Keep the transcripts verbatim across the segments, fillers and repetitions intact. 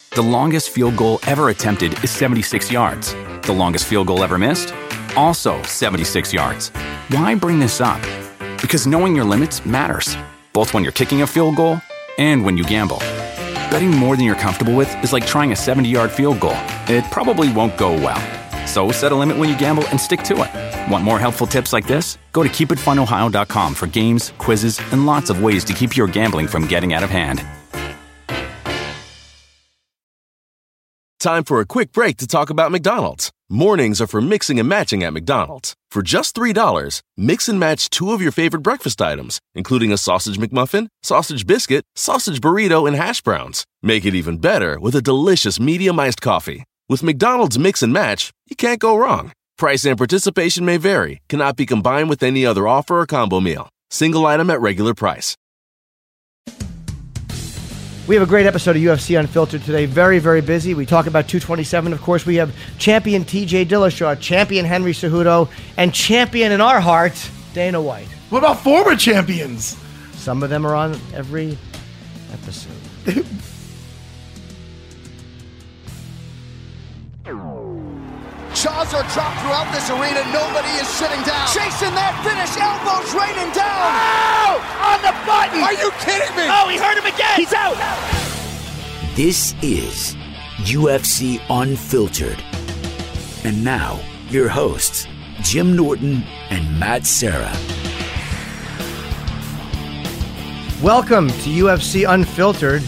The longest field goal ever attempted is seventy-six yards. The longest field goal ever missed? Also seventy-six yards. Why bring this up? Because knowing your limits matters, both when you're kicking a field goal and when you gamble. Betting more than you're comfortable with is like trying a seventy-yard field goal. It probably won't go well. So set a limit when you gamble and stick to it. Want more helpful tips like this? Go to keep it fun ohio dot com for games, quizzes, and lots of ways to keep your gambling from getting out of hand. Time for a quick break to talk about McDonald's. Mornings are for mixing and matching at McDonald's. For just three dollars, mix and match two of your favorite breakfast items, including a sausage McMuffin, sausage biscuit, sausage burrito, and hash browns. Make it even better with a delicious medium iced coffee. With McDonald's Mix and Match, you can't go wrong. Price and participation may vary, cannot be combined with any other offer or combo meal. Single item at regular price. We have a great episode of U F C Unfiltered today. Very, very busy. We talk about two twenty-seven. Of course, we have champion T J Dillashaw, champion Henry Cejudo, and champion in our hearts, Dana White. What about former champions? Some of them are on every episode. Jaws are dropped throughout this arena. Nobody is sitting down. Chasing that finish. Elbows raining down. Oh! On the button. Are you kidding me? Oh, he hurt him again. He's out. This is U F C Unfiltered. And now, your hosts, Jim Norton and Matt Serra. Welcome to U F C Unfiltered.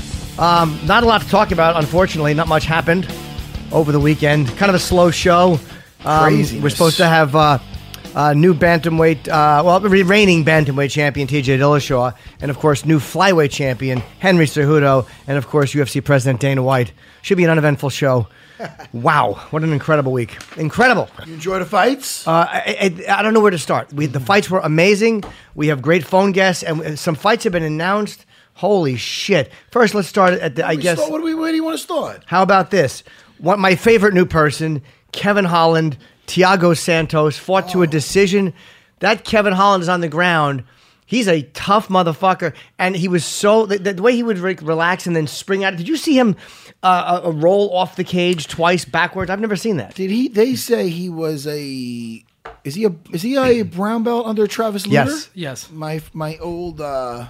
Um, not a lot to talk about, unfortunately. Not much happened over the weekend. Kind of a slow show. Um, Craziness. We're supposed to have uh, uh, new bantamweight, uh, well, reigning bantamweight champion T J Dillashaw, and of course, new flyweight champion Henry Cejudo, and of course, U F C President Dana White. Should be an uneventful show. Wow, what an incredible week! Incredible. You enjoy the fights? Uh, I, I, I don't know where to start. We, the fights were amazing. We have great phone guests, and some fights have been announced. Holy shit! First, let's start at the. I guess. Start, what do we? Where do you want to start? How about this? What my favorite new person, Kevin Holland, Thiago Santos, fought oh. to a decision. That Kevin Holland is on the ground. He's a tough motherfucker, and he was so the, the way he would re- relax and then spring out. Did you see him uh, uh, roll off the cage twice backwards? I've never seen that. Did he? They say he was a. Is he a? Is he a brown belt under Travis Lutter? Yes. Yes. My my old uh,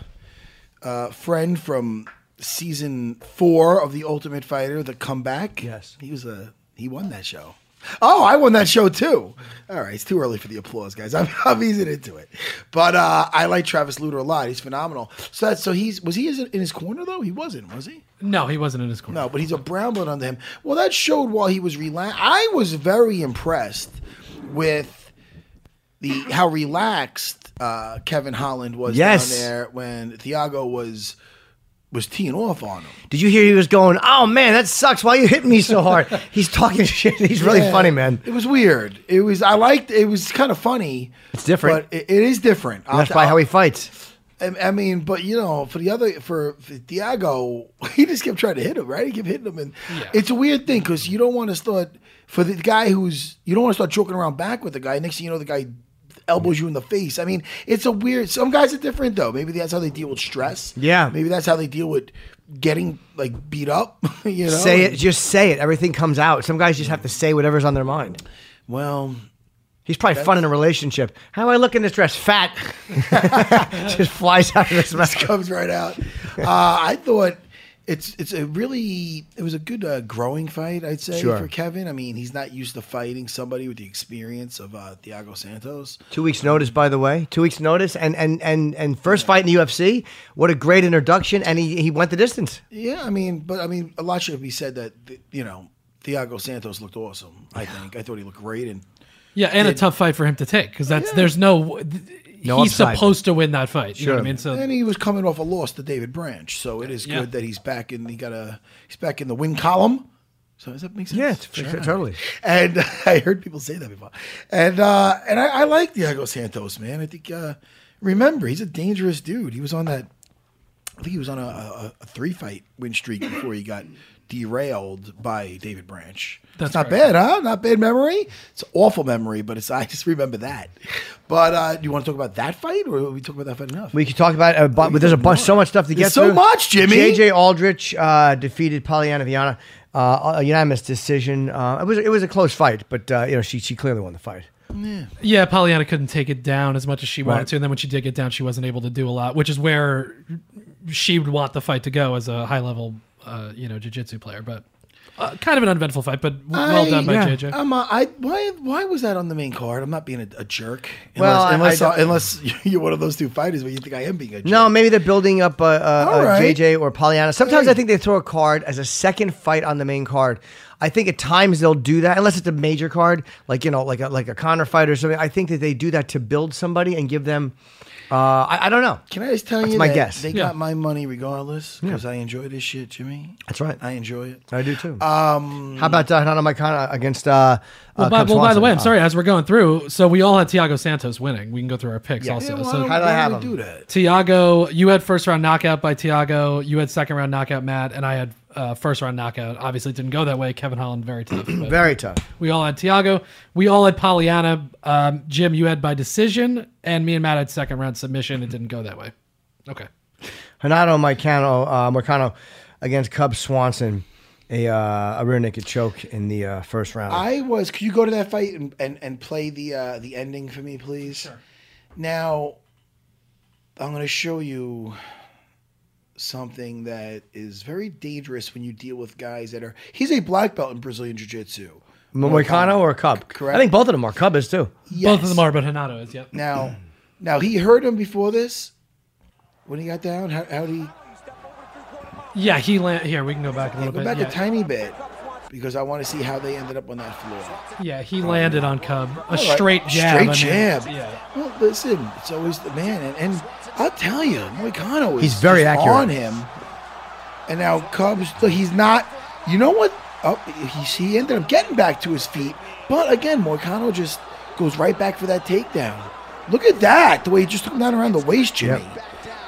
uh, friend from season four of The Ultimate Fighter, The Comeback. Yes. He was a. He won that show. Oh, I won that show too. All right, it's too early for the applause, guys. I'm, I'm easing into it, but uh, I like Travis Lutter a lot. He's phenomenal. So that's so he's was he in his corner though? He wasn't, was he? No, he wasn't in his corner. No, but he's a brown belt under him. Well, that showed while he was relaxed. I was very impressed with the how relaxed uh, Kevin Holland was Yes. down there when Thiago was. was teeing off on him. Did you hear he was going, oh, man, that sucks. Why are you hitting me so hard? He's talking shit. He's really Yeah, funny, man. It was weird. It was, I liked, it was kind of funny. It's different. But it, it is different. And that's probably how he fights. I, I mean, but you know, for the other, for, for Thiago, he just kept trying to hit him, right? He kept hitting him. And Yeah. it's a weird thing because you don't want to start, for the guy who's, you don't want to start joking around back with the guy. Next thing you know, the guy elbows you in the face. I mean, it's a weird, some guys are different though. Maybe that's how they deal with stress. Yeah. Maybe that's how they deal with getting like beat up, you know? Say it. Just say it. Everything comes out. Some guys just have to say whatever's on their mind. Well, He's probably fun in a relationship. How do I look in this dress? Fat. Just flies out of his mouth. comes right out. Uh, I thought it's it's a really it was a good uh, growing fight, I'd say, Sure. for Kevin. I mean, he's not used to fighting somebody with the experience of uh, Thiago Santos. Two weeks notice, by the way. Two weeks notice, and and and and first fight in the U F C. What a great introduction, and he he went the distance. Yeah, I mean, but I mean, a lot should be said that you know Thiago Santos looked awesome. I think I thought he looked great, and Yeah, and did- a tough fight for him to take because that's there's no. No he's upside. supposed to win that fight. You Sure. know what I mean? So and he was coming off a loss to David Branch, so it is good Yeah. that he's back in. He got a he's back in the win column. So does that make sense? Yeah, it's, for- totally. And I heard people say that before. And uh, and I, I like Thiago Santos, man. I think, uh, remember, he's a dangerous dude. He was on that, I think he was on a, a, a three-fight win streak before he got derailed by David Branch. That's it's not correct. bad, huh? Not bad memory. It's awful memory, but it's I just remember that. But uh, do you want to talk about that fight, or are we talk about that fight enough? We could talk about a bu- but there's a bunch, so much stuff to get There's so through. much, Jimmy. J J Aldrich uh, defeated Polyana Viana, uh, a unanimous decision. Uh, it was it was a close fight, but uh, you know she she clearly won the fight. Yeah, Pollyanna couldn't take it down as much as she wanted Right. to, and then when she did get down, she wasn't able to do a lot, which is where she would want the fight to go as a high level, uh, you know, jiu-jitsu player. But uh, kind of an uneventful fight, but w- well I- done by yeah. J J. I'm, uh, I why why was that on the main card? I'm not being a, a jerk. Well, unless I- I unless, unless you're one of those two fighters where you think I am being a jerk. No, maybe they're building up a, a, All a right. J J or Polyana. Sometimes Hey. I think they throw a card as a second fight on the main card. I think at times they'll do that, unless it's a major card, like you know, like a, like a Conor fight or something. I think that they do that to build somebody and give them. Uh, I, I don't know. Can I just tell That's you my that guess. they Yeah. got my money regardless because I enjoy this shit, Jimmy. That's right. I enjoy it. I do too. Um, How about uh, Hana Maikana against? Uh, Well, uh, by, Cub well, by the Swanson? way, I'm Uh, sorry. As we're going through, so we all had Thiago Santos winning. We can go through our picks Yeah. also. yeah, why so don't- How do I why have don't we him? do that? Tiago, you had first round knockout by Tiago. You had second round knockout Matt, and I had uh, first round knockout. Obviously, it didn't go that way. Kevin Holland very tough. But Very tough. we all had Tiago. We all had Polyana. Um, Jim, you had by decision, and me and Matt had second round submission. It didn't go that way. Okay. Hanato Maikano, uh, Maikano against Cub Swanson, a uh, a rear naked choke in the uh, first round. I was. Could you go to that fight and, and, and play the uh, the ending for me, please? Sure. Now, I'm going to show you something that is very dangerous when you deal with guys that are. He's a black belt in Brazilian Jiu-Jitsu. Maikano or Cub? Correct. I think both of them are. Cub is too. Both of them are, but Hanato is, yeah. Now, now he hurt him before this. When he got down, how how did he? Yeah, he land. Here, we can go back a Yeah, little go bit. back yeah. a tiny bit because I want to see how they ended up on that floor. Yeah, he landed on Cub. A All right. straight jab. Straight I mean, jab. Yeah. Well, listen, it's always the man, and, and I'll tell you, Moicano is He's very just accurate. on him. And now Cubs, look, he's not. You know what? Oh, he he ended up getting back to his feet, but again, Moicano just goes right back for that takedown. Look at that, the way he just took him down around the waist, Jimmy. Yep.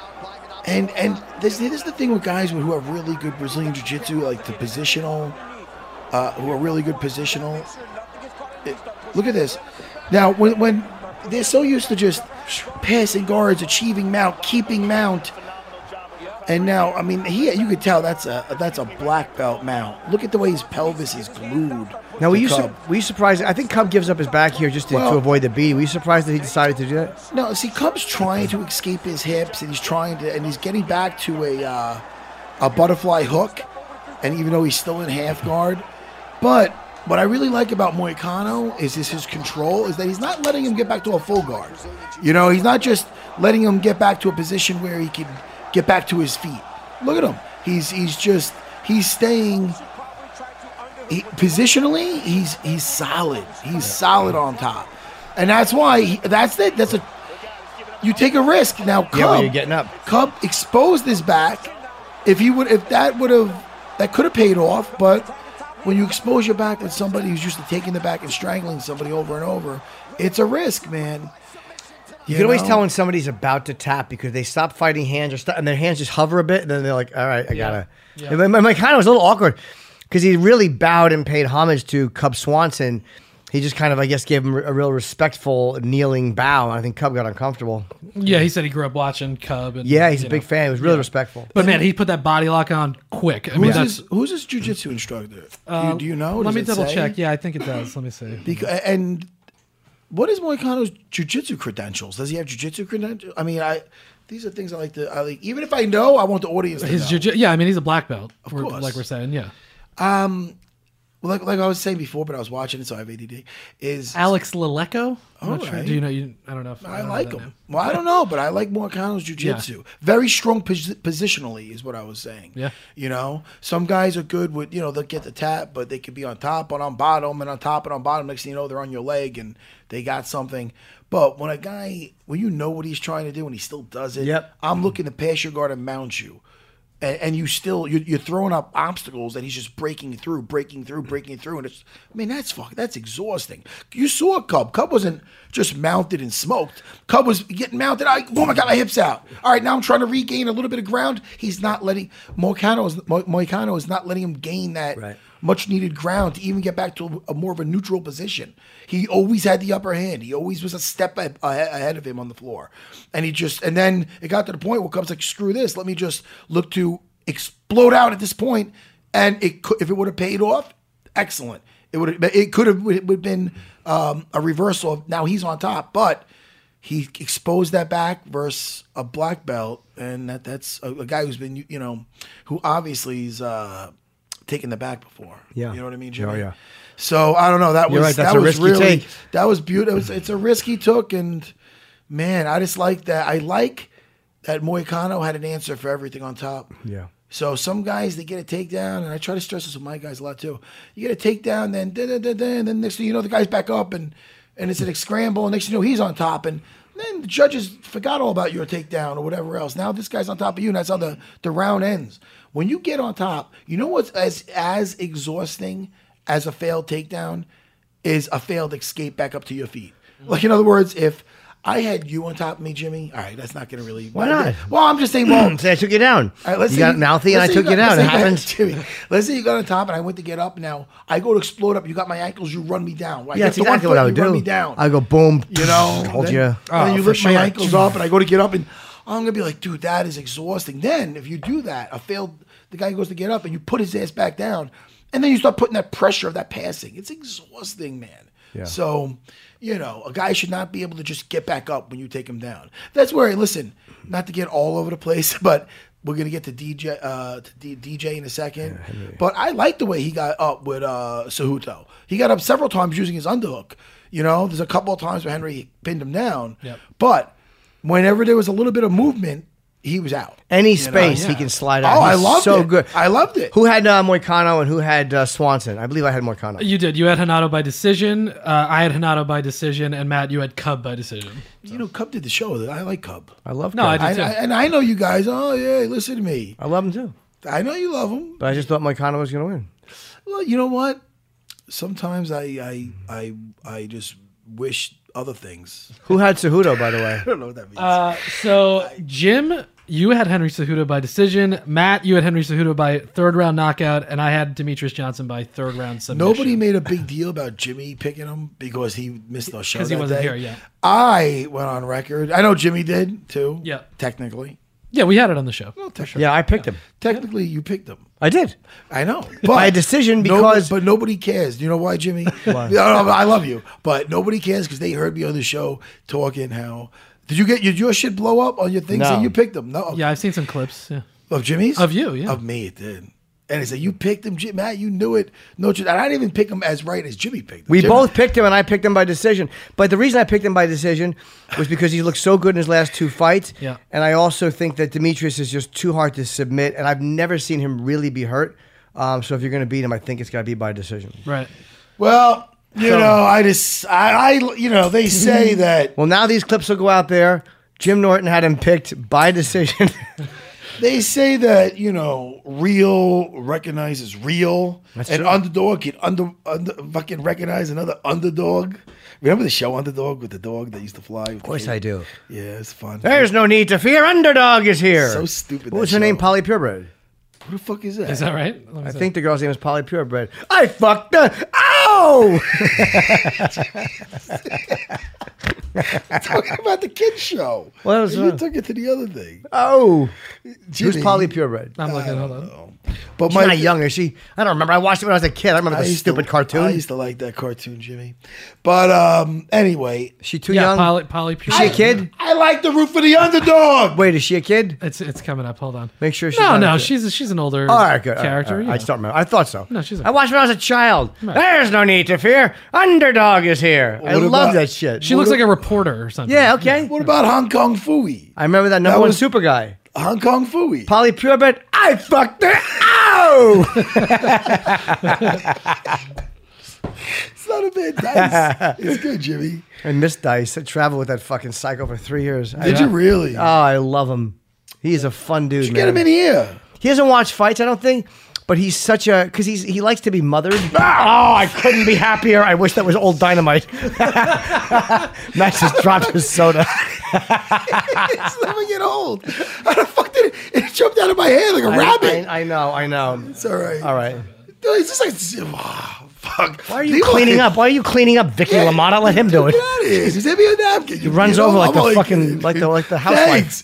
And and this, this is the thing with guys who have really good Brazilian Jiu-Jitsu, like the positional, uh, who are really good positional. It- look at this. Now, when, when they're so used to just passing guards, achieving mount, keeping mount, and now, I mean, he you could tell that's a that's a black belt mount. Look at the way his pelvis is glued. Now, were to you, su- Cub. were you surprised? I think Cub gives up his back here just to, Well- to avoid the beat. Were you surprised that he decided to do that? No, see, Cub's trying to escape his hips, and he's trying to, and he's getting back to a uh, a butterfly hook, and even though he's still in half guard, but what I really like about Moicano is, is his control, is that he's not letting him get back to a full guard. You know, he's not just letting him get back to a position where he can get back to his feet. Look at him. He's he's just he's staying. He, positionally, he's he's solid. He's solid on top, and that's why he, that's it. That's a you take a risk now. Cub, Yeah, when you're getting up. Cub exposed his back. If he would, if that would have, that could have paid off. But when you expose your back with somebody who's used to taking the back and strangling somebody over and over, it's a risk, man. You, can always know? tell when somebody's about to tap because they stop fighting hands or st- and their hands just hover a bit, and then they're like, "All right, I gotta." Yeah. And my, my kind of was a little awkward because he really bowed and paid homage to Cub Swanson. He just kind of, I guess, gave him a real respectful kneeling bow. I think Cub got uncomfortable. Yeah, he said he grew up watching Cub. And, Yeah, he's a you big know. fan. He was really Yeah. respectful. But man, he put that body lock on quick. I mean, Who's that's. his, who's his jiu-jitsu instructor? uh, do, you, do you know? Let Does me it double say? check. Yeah, I think it does. Let me see. Because, and what is Moicano's jiu-jitsu credentials? Does he have jiu-jitsu credentials? I mean, I these are things I like to. I like, even if I know, I want the audience to His know. jiu yeah, I mean, he's a black belt. Of course. like we're saying, yeah. Well, like, like I was saying before, but I was watching it, so I have A D D. Is Alex Leleco? I'm not All sure. right. Do you know? You, I don't know. If, I don't know like that him. name. Well, I don't know, but I like Moicano's jiu-jitsu. Very strong pos- positionally is what I was saying. Yeah. You know, some guys are good with, you know, they'll get the tap, but they could be on top and on bottom and on top and on bottom. Next thing you know, they're on your leg and they got something. But when a guy, when you know what he's trying to do and he still does it, Yep. I'm looking to pass your guard and mount you. and, and you still you're, you're throwing up obstacles and he's just breaking through, breaking through, breaking through, and it's I mean that's fuck that's exhausting. You saw Cub. Cub wasn't just mounted and smoked. Cub was getting mounted. I boom, I got my hips out. All right, now I'm trying to regain a little bit of ground. He's not letting Moicano is Mo- Moicano is not letting him gain that. Right. Much needed ground to even get back to a, a more of a neutral position. He always had the upper hand. He always was a step a- a- ahead of him on the floor. And he just, and then it got to the point where Cub's like, screw this. Let me just look to explode out at this point. And it could, if it would have paid off, excellent. It would have, it could have, it would have been um, a reversal of now he's on top, but he exposed that back versus a black belt. And that that's a, a guy who's been, you know, who obviously is, uh, taken the back before. Yeah. You know what I mean, Jimmy? Oh, yeah. So I don't know. That You're was right, that's that a was risk you really take. that was beautiful. It's a risk he took, and man, I just like that. I like that Moicano had an answer for everything on top. Yeah. So some guys they get a takedown, and I try to stress this with my guys a lot too. You get a takedown, then da, da, da, da, and then next thing you know, the guy's back up, and and it's a scramble, and next thing you know, he's on top, and then the judges forgot all about your takedown or whatever else. Now this guy's on top of you, and that's how the, the round ends. When you get on top, you know what's as as exhausting as a failed takedown is a failed escape back up to your feet. Like in other words, if I had you on top of me, Jimmy, all right, that's not going to really. Why not? Well, I'm just saying. Well, Say I took you down. all right, let's you say got mouthy and I let's say took you got- down. let's It say you got- happens. Jimmy, let's say you got on top and I went to get up. Now I go to explode up. You got my ankles. You run me down. I Yeah, get that's to one exactly foot, what I would you do. Run me down. I go boom. You know, hold then, you. and Oh, then you for lift my sure. ankles up, and I go to get up, and I'm gonna be like, dude, that is exhausting. Then if you do that, a failed, the guy goes to get up, and you put his ass back down, and then you start putting that pressure of that passing. It's exhausting, man. Yeah. So, you know, a guy should not be able to just get back up when you take him down. That's where, listen, not to get all over the place, but we're gonna get to D J uh, to D- DJ in a second. But I like the way he got up with uh, Cejudo. He got up several times using his underhook. You know, there's a couple of times where Henry pinned him down. Yep. But whenever there was a little bit of movement, he was out. Any You know? space he Yeah. can slide out. Oh, I He's loved so it. good. I loved it. Who had uh, Moicano and who had uh, Swanson? I believe I had Moicano. You did. You had Hanato by decision. Uh, I had Hanato by decision, and Matt, you had Cub by decision. You know, Cub did the show. I like Cub. I love No, Cub. I I, did too. I, and I know you guys. Oh yeah, listen to me. I love him too. I know you love him. But I just thought Moicano was going to win. Well, you know what? Sometimes I I I I just wish other things. Who had Cejudo, by the way? I don't know what that means. Uh, so Jim, you had Henry Cejudo by decision. Matt, you had Henry Cejudo by third round knockout, and I had Demetrius Johnson by third round submission. Nobody made a big deal about Jimmy picking him because he missed the show. 'Cause he that wasn't day. here, yeah. I went on record. I know Jimmy did too. Yeah. Technically. Yeah, we had it on the show. Well, te- Yeah, I picked him. Technically, you picked him. I did. I know. By a decision nobody- because- but nobody cares. Do you know why, Jimmy? Why? No, no, I love you, but nobody cares because they heard me on the show talking how. Did you get did your shit blow up on your thing? No. Saying you picked him? No. Yeah, I've seen some clips. Yeah. Of Jimmy's? Of you, yeah. Of me, it did. And it's like, you picked him, Jim, Matt, you knew it. No, and I didn't even pick him as right as Jimmy picked him. We Jimmy- both picked him, and I picked him by decision. But the reason I picked him by decision was because he looked so good in his last two fights. Yeah. And I also think that Demetrius is just too hard to submit, and I've never seen him really be hurt. Um, so if you're going to beat him, I think it's got to be by decision. Right. Well, you So- know, I just, I, I, you know, they say that, Well, now these clips will go out there. Jim Norton had him picked by decision. they say that, you know, real recognizes real. That's and true. underdog can under, under, fucking recognize another underdog. Remember the show Underdog with the dog that used to fly? Of course I do. Yeah, it's fun. There's no need to fear. Underdog is here. So stupid, What was that her name? show. Polly Purebred. Who the fuck is that? Is that right? Let me I see. think the girl's name is Polly Purebred. I fucked the. Ow! Talking about the kids show. What was you that? took it to the other thing. Oh. Who's Jimmy. Polly Purebred? I'm looking. I Hold don't on. know. But She's my not young, is she? I don't remember. I watched it when I was a kid. I remember I the used stupid to, cartoon. I used to like that cartoon, Jimmy. But um, anyway, Is she too Yeah, young? Polly, Polly Is she a Purebred. kid? I like the root for the underdog. Wait, is she a kid? It's it's coming up. Hold on. Make sure she's No, not a no, kid. she's she's an older All right, good. All right, character. all right. yeah. I just don't remember. I thought so. No, she's a- I watched when I was a child. There's no need to fear. Underdog is here. I What love about- that shit. She looks like a reporter or something. Yeah, okay. What about Hong Kong Fooey? I remember that number That one was- super guy. Hong Kong Fooey. Polly Purebred. I fucked her. Ow! It's not a bad dice. It's good, Jimmy. I missed Dice. I traveled with that fucking psycho for three years. Did I, you really? Oh, I love him. He's a fun dude, you man. get him in here. He doesn't watch fights, I don't think. But he's such a because he's he likes to be mothered. Oh, I couldn't be happier. I wish that was old Dynamite. Max just dropped his soda. It's never get old. How the fuck did it? It jumped out of my hand like a I, rabbit. I, I know, I know. It's all right. All right. Dude, it's just like, oh, fuck. Why are you cleaning up? Why are you cleaning up, Vicky Yeah. LaMotta? Let him do it. Get out of here. Just hand me a napkin. He runs over like the fucking like the like the housewife. Thanks.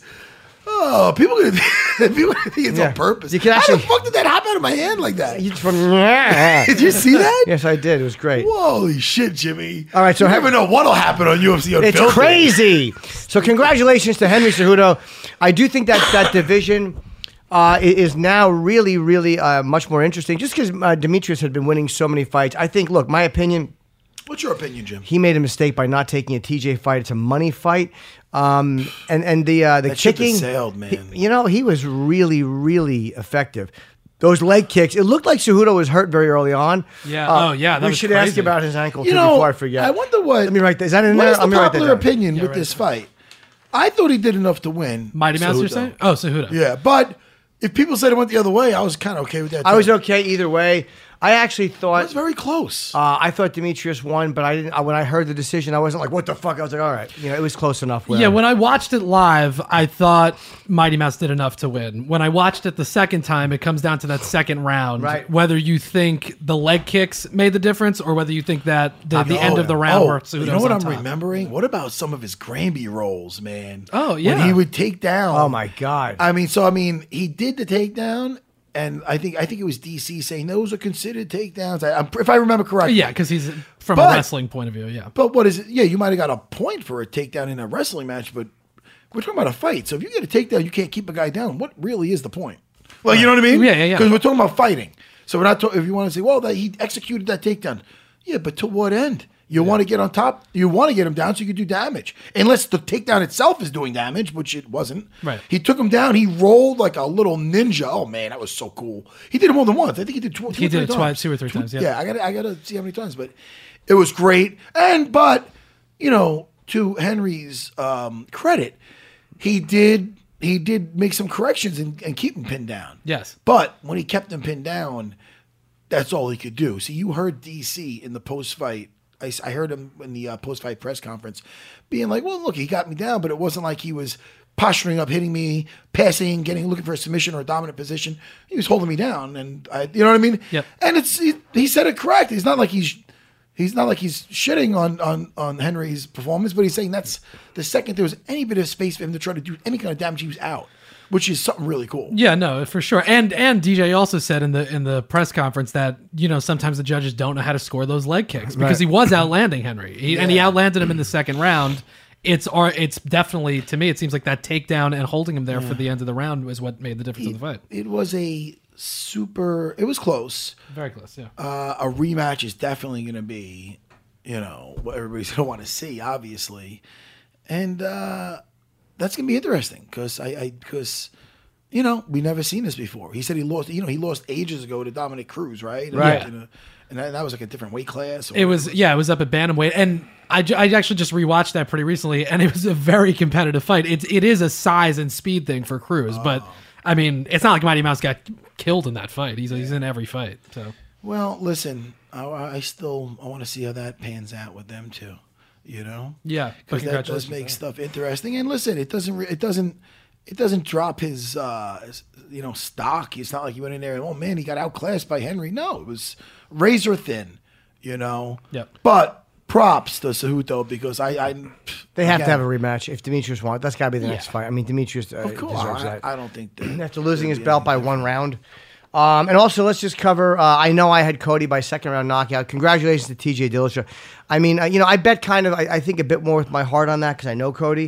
Oh, people gonna people gonna think it's Yeah. on purpose. You can How actually- the fuck did that hop out of my hand like that? He's from- Did Did you see that? Yes, I did. It was great. Holy shit, Jimmy. All right, so you have- never know what'll happen on U F C Unfiltered. It's crazy. So congratulations to Henry Cejudo. I do think that that division uh, i- is now really, really uh, much more interesting. Just because uh, Demetrius had been winning so many fights, I think. Look, my opinion. What's your opinion, Jim? He made a mistake by not taking a T J fight. It's a money fight, um, and and the uh, the That ship has kicking. sailed, man. he- you know, he was really, really effective. Those leg kicks. It looked like Cejudo was hurt very early on. Yeah. Uh, Oh, yeah, that we was should ask crazy. you about his ankle You too know, before I forget. I wonder what. Let me write that. Is that in What there? is the Let me write that popular down. opinion Yeah, with right. this fight? I thought he did enough to win. Mighty Mouse, you're Cejudo. saying? Oh, Cejudo. Yeah, but if people said it went the other way, I was kind of okay with that. I too. was okay either way. I actually It thought was very close. uh, I thought Demetrius won, but I didn't. I, when I heard the decision, I wasn't like, "What the fuck?" I was like, "All right, you know, it was close enough." where- Yeah, when I watched it live, I thought Mighty Mouse did enough to win. When I watched it the second time, it comes down to that second round. Right. Whether you think the leg kicks made the difference or whether you think that the, the end of the round oh, where Cejudo's you know what on I'm top. remembering? What about some of his Granby rolls, man? Oh, yeah. when he would take down. oh my god, I mean, so I mean, he did the takedown, and I think I think it was D C saying those are considered takedowns. I, I'm, if I remember correctly. Yeah, because he's from But- a wrestling point of view, yeah. But what is it? Yeah, you might have got a point for a takedown in a wrestling match, but we're talking about a fight. So if you get a takedown, you can't keep a guy down. What really is the point? Well, you know what I mean? Yeah, yeah, yeah. Because we're talking about fighting. So we're not. Ta- if you want to say, well, that he executed that takedown. Yeah, but to what end? You want to get on top. You want to get him down so you can do damage. Unless the takedown itself is doing damage, which it wasn't. Right. He took him down. He rolled like a little ninja. Oh man, that was so cool. He did it more than once. I think he did two, two He or three did it times. twice, two or three times, yeah. Yeah, I got. I got to see how many times, but it was great. And but you know, to Henry's um, credit, he did. He did make some corrections and, and keep him pinned down. Yes. But when he kept him pinned down, that's all he could do. See, you heard D C in the post fight. I, I heard him in the uh, post fight press conference being like, well, look, he got me down, but it wasn't like he was posturing up, hitting me, passing, getting, looking for a submission or a dominant position. He was holding me down. And I, you know what I mean? Yep. And it's, he, he said it correct. He's not like he's, he's not like he's shitting on, on, on Henry's performance, but he's saying that's the second there was any bit of space for him to try to do any kind of damage, he was out, which is something really cool. Yeah, no, for sure. And and D J also said in the in the press conference that, you know, sometimes the judges don't know how to score those leg kicks because Right. he was outlanding Henry. He, And he Yeah. outlanded him in the second round. It's or it's definitely, to me, it seems like that takedown and holding him there for the end of the round was what made the difference of the fight. It was a super, it was close. Very close, yeah. Uh, a rematch is definitely going to be, you know, what everybody's going to want to see, obviously. And uh, that's going to be interesting because I, I, because, you know, we never seen this before. He said he lost, you know, he lost ages ago to Dominic Cruz, right? Right. And, uh, and that, that was like a different weight class. or It was, whatever. yeah, it was up at bantamweight, and I, ju- I actually just rewatched that pretty recently, and it was a very competitive fight. It's it is a size and speed thing for Cruz, but Oh. I mean, it's not like Mighty Mouse got killed in that fight. He's he's in every fight. So Well, listen, I, I still, I want to see how that pans out with them too, you know? yeah, but Because that does congratulations. make stuff interesting. And listen, it doesn't, re- it doesn't, it doesn't drop his, uh, his, you know, stock. It's not like he went in there and, oh man, he got outclassed by Henry. No, it was razor thin, you know. Yep. But props to Cejudo because I, I they have to again, have a rematch if Demetrius wants. That's got to be the next Yeah. fight. I mean, Demetrius uh, Of course, deserves I, that. I don't think that After losing his there'd be belt by anything one round. Um, and also, let's just cover. Uh, I know I had Cody by second round knockout. Congratulations to T J Dillashaw. I mean, uh, you know, I bet kind of. I, I think a bit more with my heart on that because I know Cody.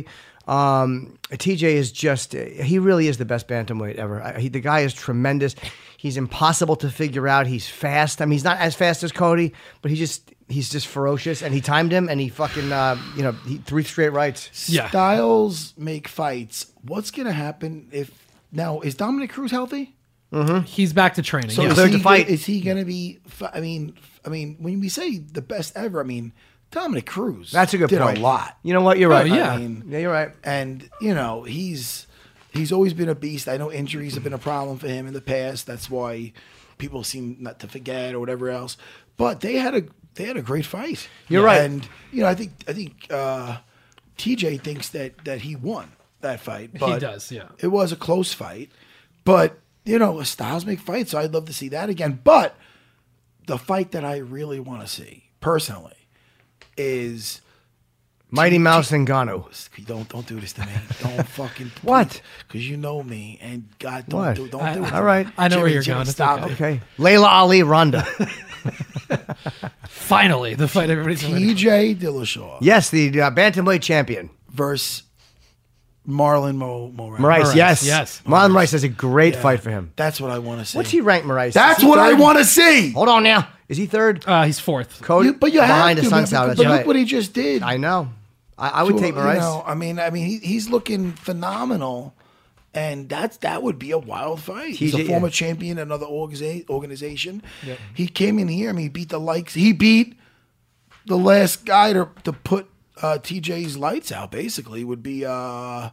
Um, T J is just. He really is the best bantamweight ever. I, he, the guy is tremendous. He's impossible to figure out. He's fast. I mean, he's not as fast as Cody, but he just. He's just ferocious, and he timed him, and he fucking, uh, you know, he, three straight rights. Yeah. Styles make fights. What's gonna happen if now is Dominic Cruz healthy? He's back to training. So yeah. is, Cleared he to fight. gonna, is he going to be? fi- I mean, f- I mean, when we say the best ever, I mean Dominic Cruz. That's a good did point. a lot. You know what? You're right. yeah. I mean, Yeah, you're right. and you know he's he's always been a beast. I know injuries have been a problem for him in the past. That's why people seem not to forget or whatever else. But they had a they had a great fight. You're right. And you know, I think I think uh, T J thinks that that he won that fight. But He does, yeah. It was a close fight, but you know, styles make fights, so I'd love to see that again. But the fight that I really want to see personally is Mighty Mouse and Ngannou. don't don't do this to me. Don't fucking What? Because you know me, and God, don't What? do don't I- do it. All right. I know Jimmy, where you're Jimmy, going. It's Stop okay. it. Okay. Layla Ali, Ronda. Finally, the fight everybody's been T waiting J Dillashaw Yes, the uh, bantamweight champion. versus Marlon Mo Moraes. Moraes, Moraes, yes. yes. Marlon Moraes is a great fight for him. That's what I want to see. What's he ranked, Moraes? That's Is he what I third? want to see. Hold on now. Is he third? for. Uh, he's fourth. Cody, You- but you have behind to. the man, Sun's out. but That's look right. what he just did. I know. I, I would to, take you Moraes. know, I mean, I mean, he, he's looking phenomenal, and that's that would be a wild fight. He's T J, a former yeah. champion, in another organiza- organization. He came in here. I mean, he beat the likes. He beat the last guy to to put uh, T J's lights out. Basically, would be uh, uh,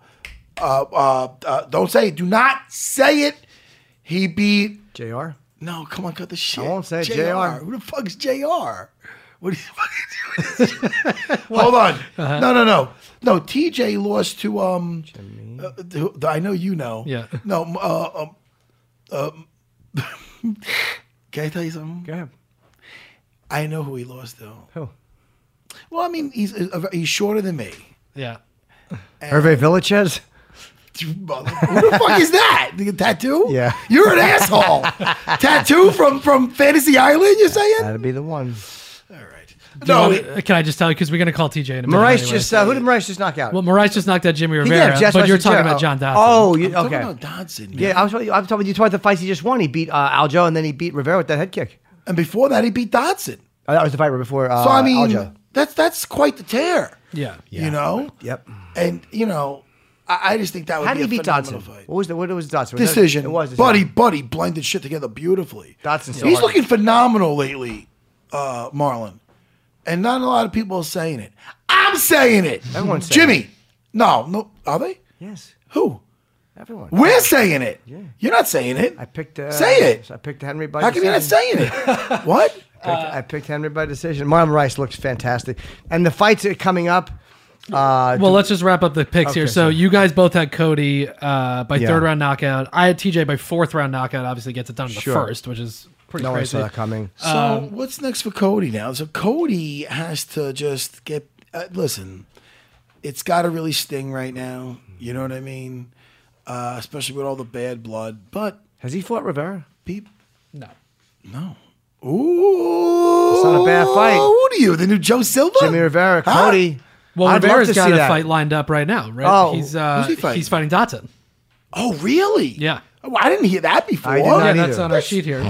uh, uh, don't say it. Do not say it. He beat. J R? No, come on, cut the shit. I won't say it, J J R. R. Who the fuck's J R? What are you fucking doing? Hold on. Uh-huh. No, no, no. No, T J lost to, um, uh, who- I know you know. Yeah. No, uh, um, um, can I tell you something? Go ahead. I know who he lost to. Who? Well, I mean, he's uh, he's shorter than me. Yeah. Hervé Villachez? Mother- Who the fuck is that? The tattoo? Yeah. You're an asshole. Tattoo from, from Fantasy Island, you're saying? That'd be the one. All right. Do you No, want me- can I just tell you because we're going to call T J in a minute. Moraes anyway. just, uh, who did Moraes just knock out? Well, Moraes just knocked out Jimmy He did, Rivera, Jess but you're West talking Rivera. about John Dodson. Oh, you, I'm talking okay. about Dodson. Man. Yeah, I was, I was talking. You talking about the fights he just won. He beat uh, Aljo, and then he beat Rivera with that head kick. And before that, he beat Dodson. Oh, that was the fight right before. Uh, So I mean, Aljo. that's that's quite the tear. Yeah. You know. Yep. And you know, I, I just think that would How be did he a beat phenomenal Dodson? fight. What was the what was Dodson? Was that- Decision. It was Buddy, decision. buddy blended shit together beautifully. Dodson's so He's hard. looking phenomenal lately, uh, Marlon. And not a lot of people are saying it. I'm saying it. Everyone's saying Jimmy. No, no. Are they? Yes, Who? everyone. We're saying it. Yeah. You're not saying it. I picked. Uh, Say it. I picked Henry by How come you're not decision. saying it? What? Picked- I picked Henry by decision. Marlon Rice looks fantastic, and the fights that are coming up. Uh, Well, let's just wrap up the picks Okay, here. So sorry. you guys both had Cody uh, by Yeah. third round knockout. I had T J by fourth round knockout. Obviously gets it done in the Sure. first, which is pretty no one crazy. saw that coming. So Um, what's next for Cody now? So Cody has to just get. Uh, listen, it's got to really sting right now. You know what I mean? Uh, especially with all the bad blood. But Has he fought Rivera? peep, No. no. Ooh, It's not a bad fight. Who do you? The new Joe Silva? Jimmy Rivera, Huh? Cody. Well, I'd love Rivera's to got see a that. fight lined up right now, right? Oh, he's uh, who's he fighting? he's fighting Dotson. Oh, really? Yeah. Oh, I didn't hear that before. I did not Yeah, either. that's on our sheet here.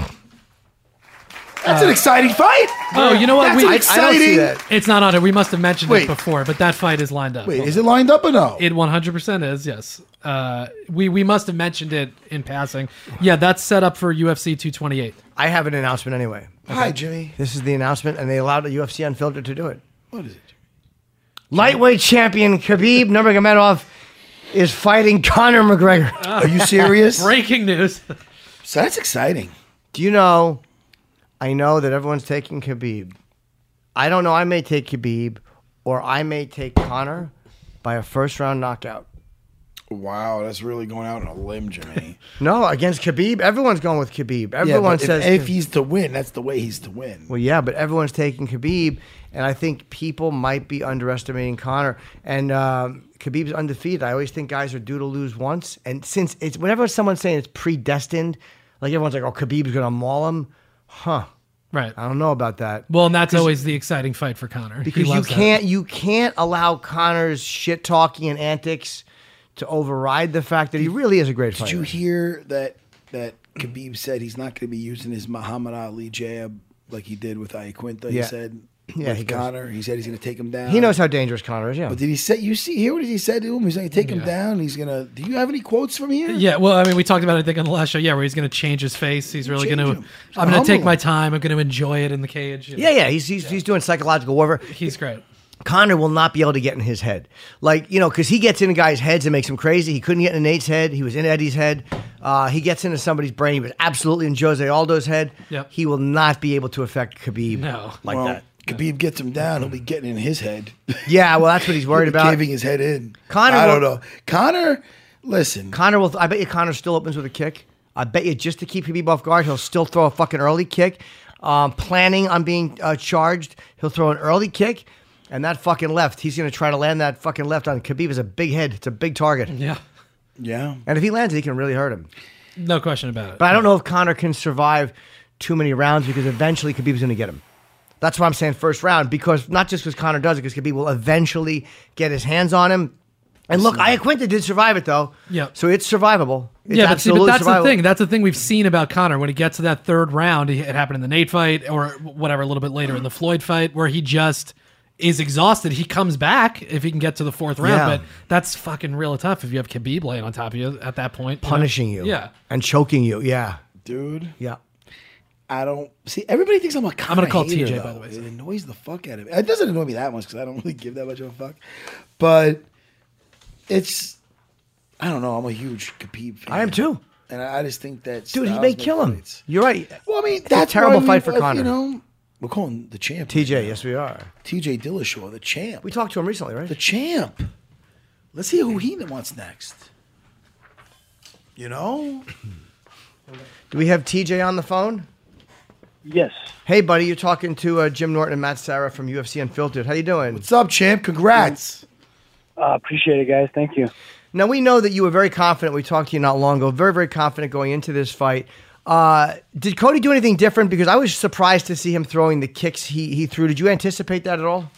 That's an exciting fight. Oh, you know what? That's We, an I, I don't see exciting. that. it's not on it. We must have mentioned Wait. it before, but that fight is lined up. Wait, is it lined up or no? It one hundred percent is, yes. Uh, we, we must have mentioned it in passing. Yeah, that's set up for U F C two twenty-eight. I have an announcement anyway. Hi, Jimmy. This is the announcement, and they allowed the U F C Unfiltered to do it. What is it? Lightweight champion Khabib Nurmagomedov is fighting Conor McGregor. Are you serious? Breaking news. So that's exciting. Do you know? I know that everyone's taking Khabib. I don't know. I may take Khabib, or I may take Conor by a first round knockout. Wow, that's really going out on a limb, Jimmy. No, against Khabib, everyone's going with Khabib. Everyone but if- says if, he's to win, that's the way he's to win. Well, yeah, but everyone's taking Khabib, and I think people might be underestimating Conor. And um, Khabib's undefeated. I always think guys are due to lose once. And since it's whenever someone's saying it's predestined, like everyone's like, "Oh, Khabib's going to maul him," huh? Right. I don't know about that. Well, and that's always the exciting fight for Conor. He Because you loves that. can't you can't allow Conor's shit talking and antics to override the fact that he really is a great Did fighter. you hear that that Khabib said he's not going to be using his Muhammad Ali jab like he did with Iaquinta? He Yeah. said, Yeah, with he goes- Conor. He said he's going to take him down. He knows how dangerous Conor is. Yeah. But did he say? You see, hear what he said to him? He's going to take him Yeah. down. He's going to. Do you have any quotes from here? Yeah, well, I mean, we talked about it, I think, on the last show. Yeah, where he's going to change his face. He's really Change going him. to. I'm going to Humble take him. my time. I'm going to enjoy it in the cage. yeah, yeah. He's he's, he's doing psychological warfare. He's great. Conor will not be able to get in his head. Like, you know, because he gets into guys' heads and makes them crazy. He couldn't get in Nate's head. He was in Eddie's head. Uh, he gets into somebody's brain. He was absolutely in Jose Aldo's head. Yep. He will not be able to affect Khabib No. like well, that. Khabib gets him down, he'll be getting in his head. Yeah, well, that's what he's worried about. Caving his head in. Conor I will- don't know. Conor, listen. Conor will. I bet you Conor still opens with a kick. I bet you just to keep Khabib off guard, he'll still throw a fucking early kick. Um, planning on being uh, charged, he'll throw an early kick, and that fucking left. He's going to try to land that fucking left on Khabib. Is a big head. It's a big target. Yeah. Yeah. And if he lands it, he can really hurt him. No question about it. But I don't know if Conor can survive too many rounds because eventually Khabib's going to get him. That's why I'm saying first round, because not just because Conor does it, because Khabib will eventually get his hands on him. And look, Iaquinta did survive it, though. Yeah. So it's survivable. It's yeah, but, see, but absolutely that's survivable. the thing. That's the thing we've seen about Conor. When he gets to that third round, it happened in the Nate fight or whatever, a little bit later in the Floyd fight, where he just is exhausted. He comes back if he can get to the fourth round, Yeah. but that's fucking real tough if you have Khabib laying on top of you at that point. you know? Punishing you. Yeah. And choking you. Yeah. Dude, Yeah. I don't see. Everybody thinks I'm a Conor I'm gonna call hater, T J, though. by the way, It so. annoys the fuck out of me. It doesn't annoy me that much because I don't really give that much of a fuck. But it's, I don't know. I'm a huge Khabib fan. I am too. And I, I just think that Dude, he styles may make kill him. fights. You're right. Well, I mean, It's that's a terrible why fight for we, Conor. You know, we're calling the champ. T J, right now. yes, we are. T J Dillashaw, the champ. We talked to him recently, right? The champ. Let's see who he wants next. You know? Do we have T J on the phone? Yes. Hey, buddy, you're talking to uh, Jim Norton and Matt Sarah from U F C Unfiltered. How you doing? What's up, champ? Congrats. Uh, appreciate it, guys. Thank you. Now, we know that you were very confident. We talked to you not long ago. Very, very confident going into this fight. Uh, did Cody do anything different? Because I was surprised to see him throwing the kicks he, he threw. Did you anticipate that at all?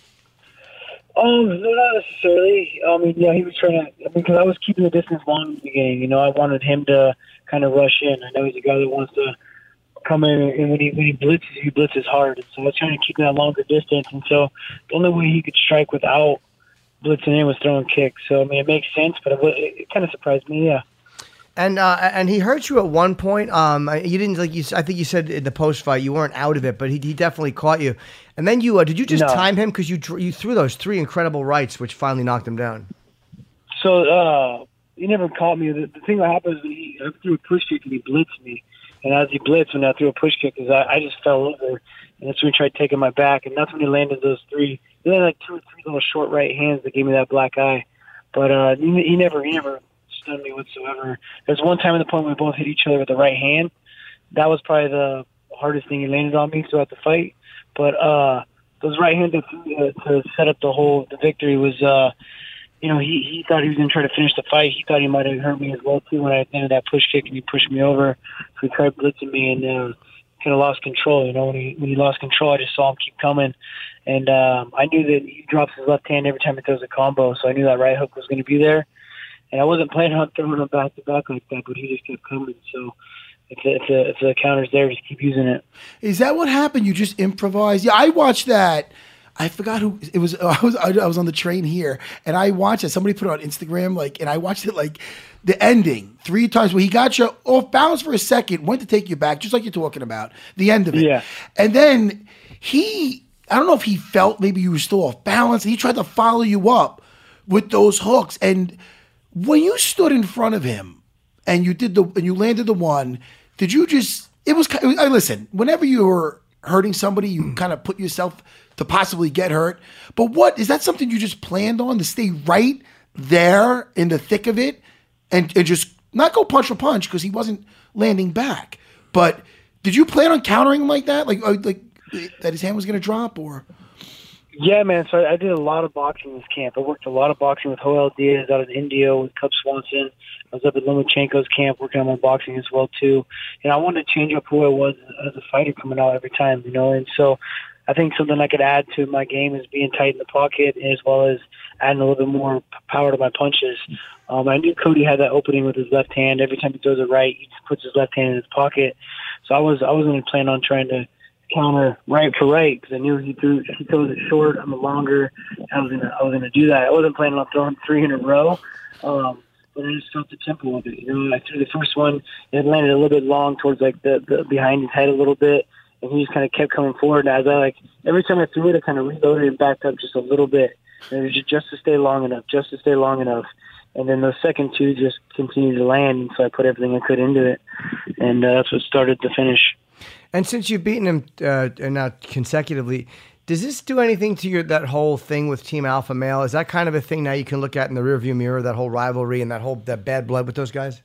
Um, no, not necessarily. I mean, yeah, he was trying to, I mean, because I was keeping the distance long in the beginning. You know, I wanted him to kind of rush in. I know he's a guy that wants to come in, and when he, when he blitzes, he blitzes hard. And so I was trying to keep that longer distance. And so the only way he could strike without blitzing in was throwing kicks. So, I mean, it makes sense, but it, it kind of surprised me, yeah. And uh, and he hurt you at one point. Um, you didn't like you. I think you said in the post fight you weren't out of it, but he, he definitely caught you. And then you uh, did you just No. time him because you dr- you threw those three incredible rights, which finally knocked him down. So uh, he never caught me. The, the thing that happened is he, I threw a push kick and he blitzed me. And as he blitzed, when I threw a push kick, is I, I just fell over. And that's when he tried taking my back. And that's when he landed those three. He landed like two or three little short right hands that gave me that black eye. But uh, he, he never he never stunned me whatsoever. There's one time in the point where we both hit each other with the right hand. That was probably the hardest thing he landed on me throughout the fight. But uh, those right hands that threw to, to set up the whole the victory was, uh, you know, he, he thought he was going to try to finish the fight. He thought he might have hurt me as well, too, when I landed that push kick and he pushed me over. So he tried blitzing me and uh, kind of lost control. You know, when he, when he lost control, I just saw him keep coming. And um, I knew that he drops his left hand every time he throws a combo, so I knew that right hook was going to be there. And I wasn't planning on throwing him back to back like that, but he just kept coming. So if the, if the, if the counter's there, just keep using it. Is that what happened? You just improvised? Yeah, I watched that. I forgot who it was. I was I was on the train here, and I watched it. Somebody put it on Instagram, like, and I watched it like the ending three times where he got you off balance for a second, went to take you back, just like you're talking about the end of it. Yeah. And then he, I don't know if he felt maybe you were still off balance, and he tried to follow you up with those hooks. And when you stood in front of him and you did the and you landed the one, did you just? It was. I listen. Whenever you were hurting somebody, you kind of put yourself to possibly get hurt. But what is that something you just planned on to stay right there in the thick of it and, and just not go punch for punch because he wasn't landing back? But did you plan on countering him like that, like uh, like that his hand was going to drop or? Yeah, man. So I, I did a lot of boxing in this camp. I worked a lot of boxing with Joel Diaz out of India with Cub Swanson. I was up at Lomachenko's camp working on my boxing as well too. And I wanted to change up who I was as a fighter coming out every time, you know. And so I think something I could add to my game is being tight in the pocket as well as adding a little bit more power to my punches. Um, I knew Cody had that opening with his left hand. Every time he throws it right, he just puts his left hand in his pocket. So I was I wasn't planning on trying to counter right for right because I knew he threw he throws it short. I'm a longer. I was gonna I was gonna do that. I wasn't planning on throwing three in a row. Um, But I just felt the tempo of it. You know, I threw the first one. It landed a little bit long towards like the, the behind his head a little bit, and he just kind of kept coming forward. And as I like every time I threw it, I kind of reloaded and backed up just a little bit, and it was just, just to stay long enough, just to stay long enough. And then those second two just continued to land, and so I put everything I could into it, and uh, that's what started the finish. And since you've beaten him uh, now consecutively, does this do anything to your that whole thing with Team Alpha Male? Is that kind of a thing now you can look at in the rearview mirror, that whole rivalry and that whole that bad blood with those guys?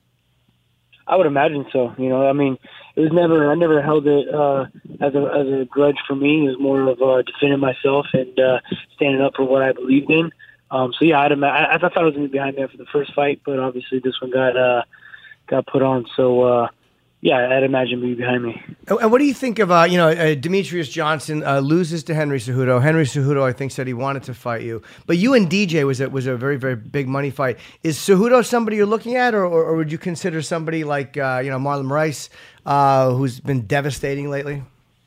I would imagine so. You know, I mean, it was never I never held it uh, as a as a grudge for me. It was more of uh, defending myself and uh, standing up for what I believed in. Um, so yeah, I'd ima- I, I thought I was going to be behind me for the first fight, but obviously this one got uh, got put on. So. Uh, Yeah, I'd imagine be behind me. And what do you think of, uh, you know, uh, Demetrius Johnson uh, loses to Henry Cejudo. Henry Cejudo, I think, said he wanted to fight you. But you and D J was a, was a very, very big money fight. Is Cejudo somebody you're looking at, or, or, or would you consider somebody like, uh, you know, Marlon Rice, uh, who's been devastating lately?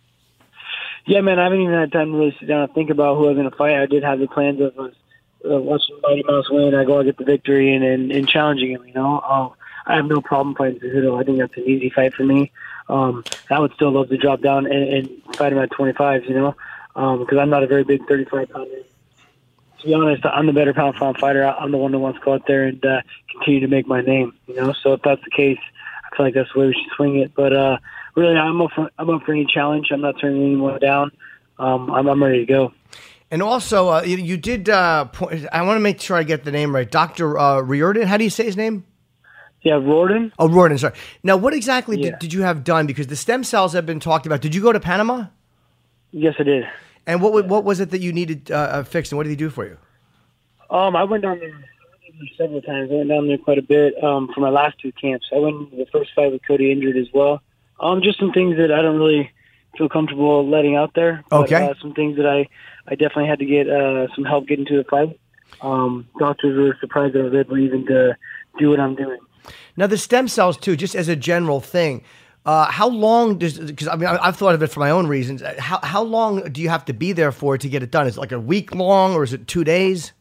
Yeah, man, I haven't even had time to really sit down and think about who I was going to fight. I did have the plans of uh, watching Mighty Mouse win. I go out and get the victory and, and, and challenging him, you know. Um, I have no problem fighting Cejudo. I think that's an easy fight for me. Um, I would still love to drop down and, and fight him at twenty-five, you know, because um, I'm not a very big thirty-five pounder. To be honest, I'm the better pound for pound fighter. I'm the one that wants to go out there and uh, continue to make my name, you know. So if that's the case, I feel like that's the way we should swing it. But uh, really, I'm up for, I'm up for any challenge. I'm not turning anyone down. Um, I'm, I'm ready to go. And also, uh, you, you did. Uh, point, I want to make sure I get the name right. Doctor Uh, Riordan. How do you say his name? Yeah, Riordan. Oh, Riordan, sorry. Now, what exactly Yeah. did, did you have done? Because the stem cells have been talked about. Did you go to Panama? Yes, I did. And what what was it that you needed uh, fixed, and what did he do for you? Um, I went down there several times. I went down there quite a bit um, for my last two camps. I went to the first fight with Cody injured as well. Um, just some things that I don't really feel comfortable letting out there. But, Okay. Uh, some things that I, I definitely had to get uh, some help getting to the fight. Um, doctors were surprised that I was able even to do what I'm doing. Now, the stem cells, too, just as a general thing, uh, how long does, because I mean, I- I've thought of it for my own reasons. How, how long do you have to be there for to get it done? Is it like a week long, or is it two days?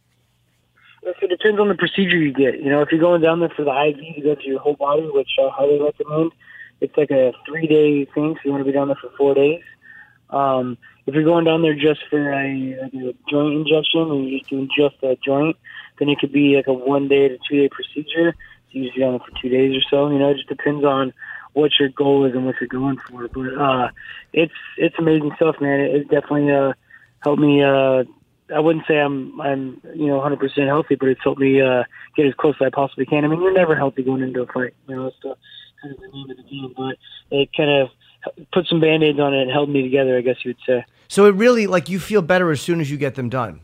It depends on the procedure you get. You know, if you're going down there for the I V to go to your whole body, which I highly recommend, it's like a three-day thing, so you want to be down there for four days. Um, if you're going down there just for a, like a joint injection and you're just doing just that joint, then it could be like a one-day to two-day procedure. It's usually down there for two days or so. You know, it just depends on what your goal is and what you're going for. But uh, it's it's amazing stuff, man. It, it definitely uh, helped me. Uh, I wouldn't say I'm I'm you know one hundred percent healthy, but it's helped me uh, get as close as I possibly can. I mean, you're never healthy going into a fight. You know, it's the, kind of the name of the game. But it kind of put some Band-Aids on it and held me together, I guess you would say. So it really, like, you feel better as soon as you get them done?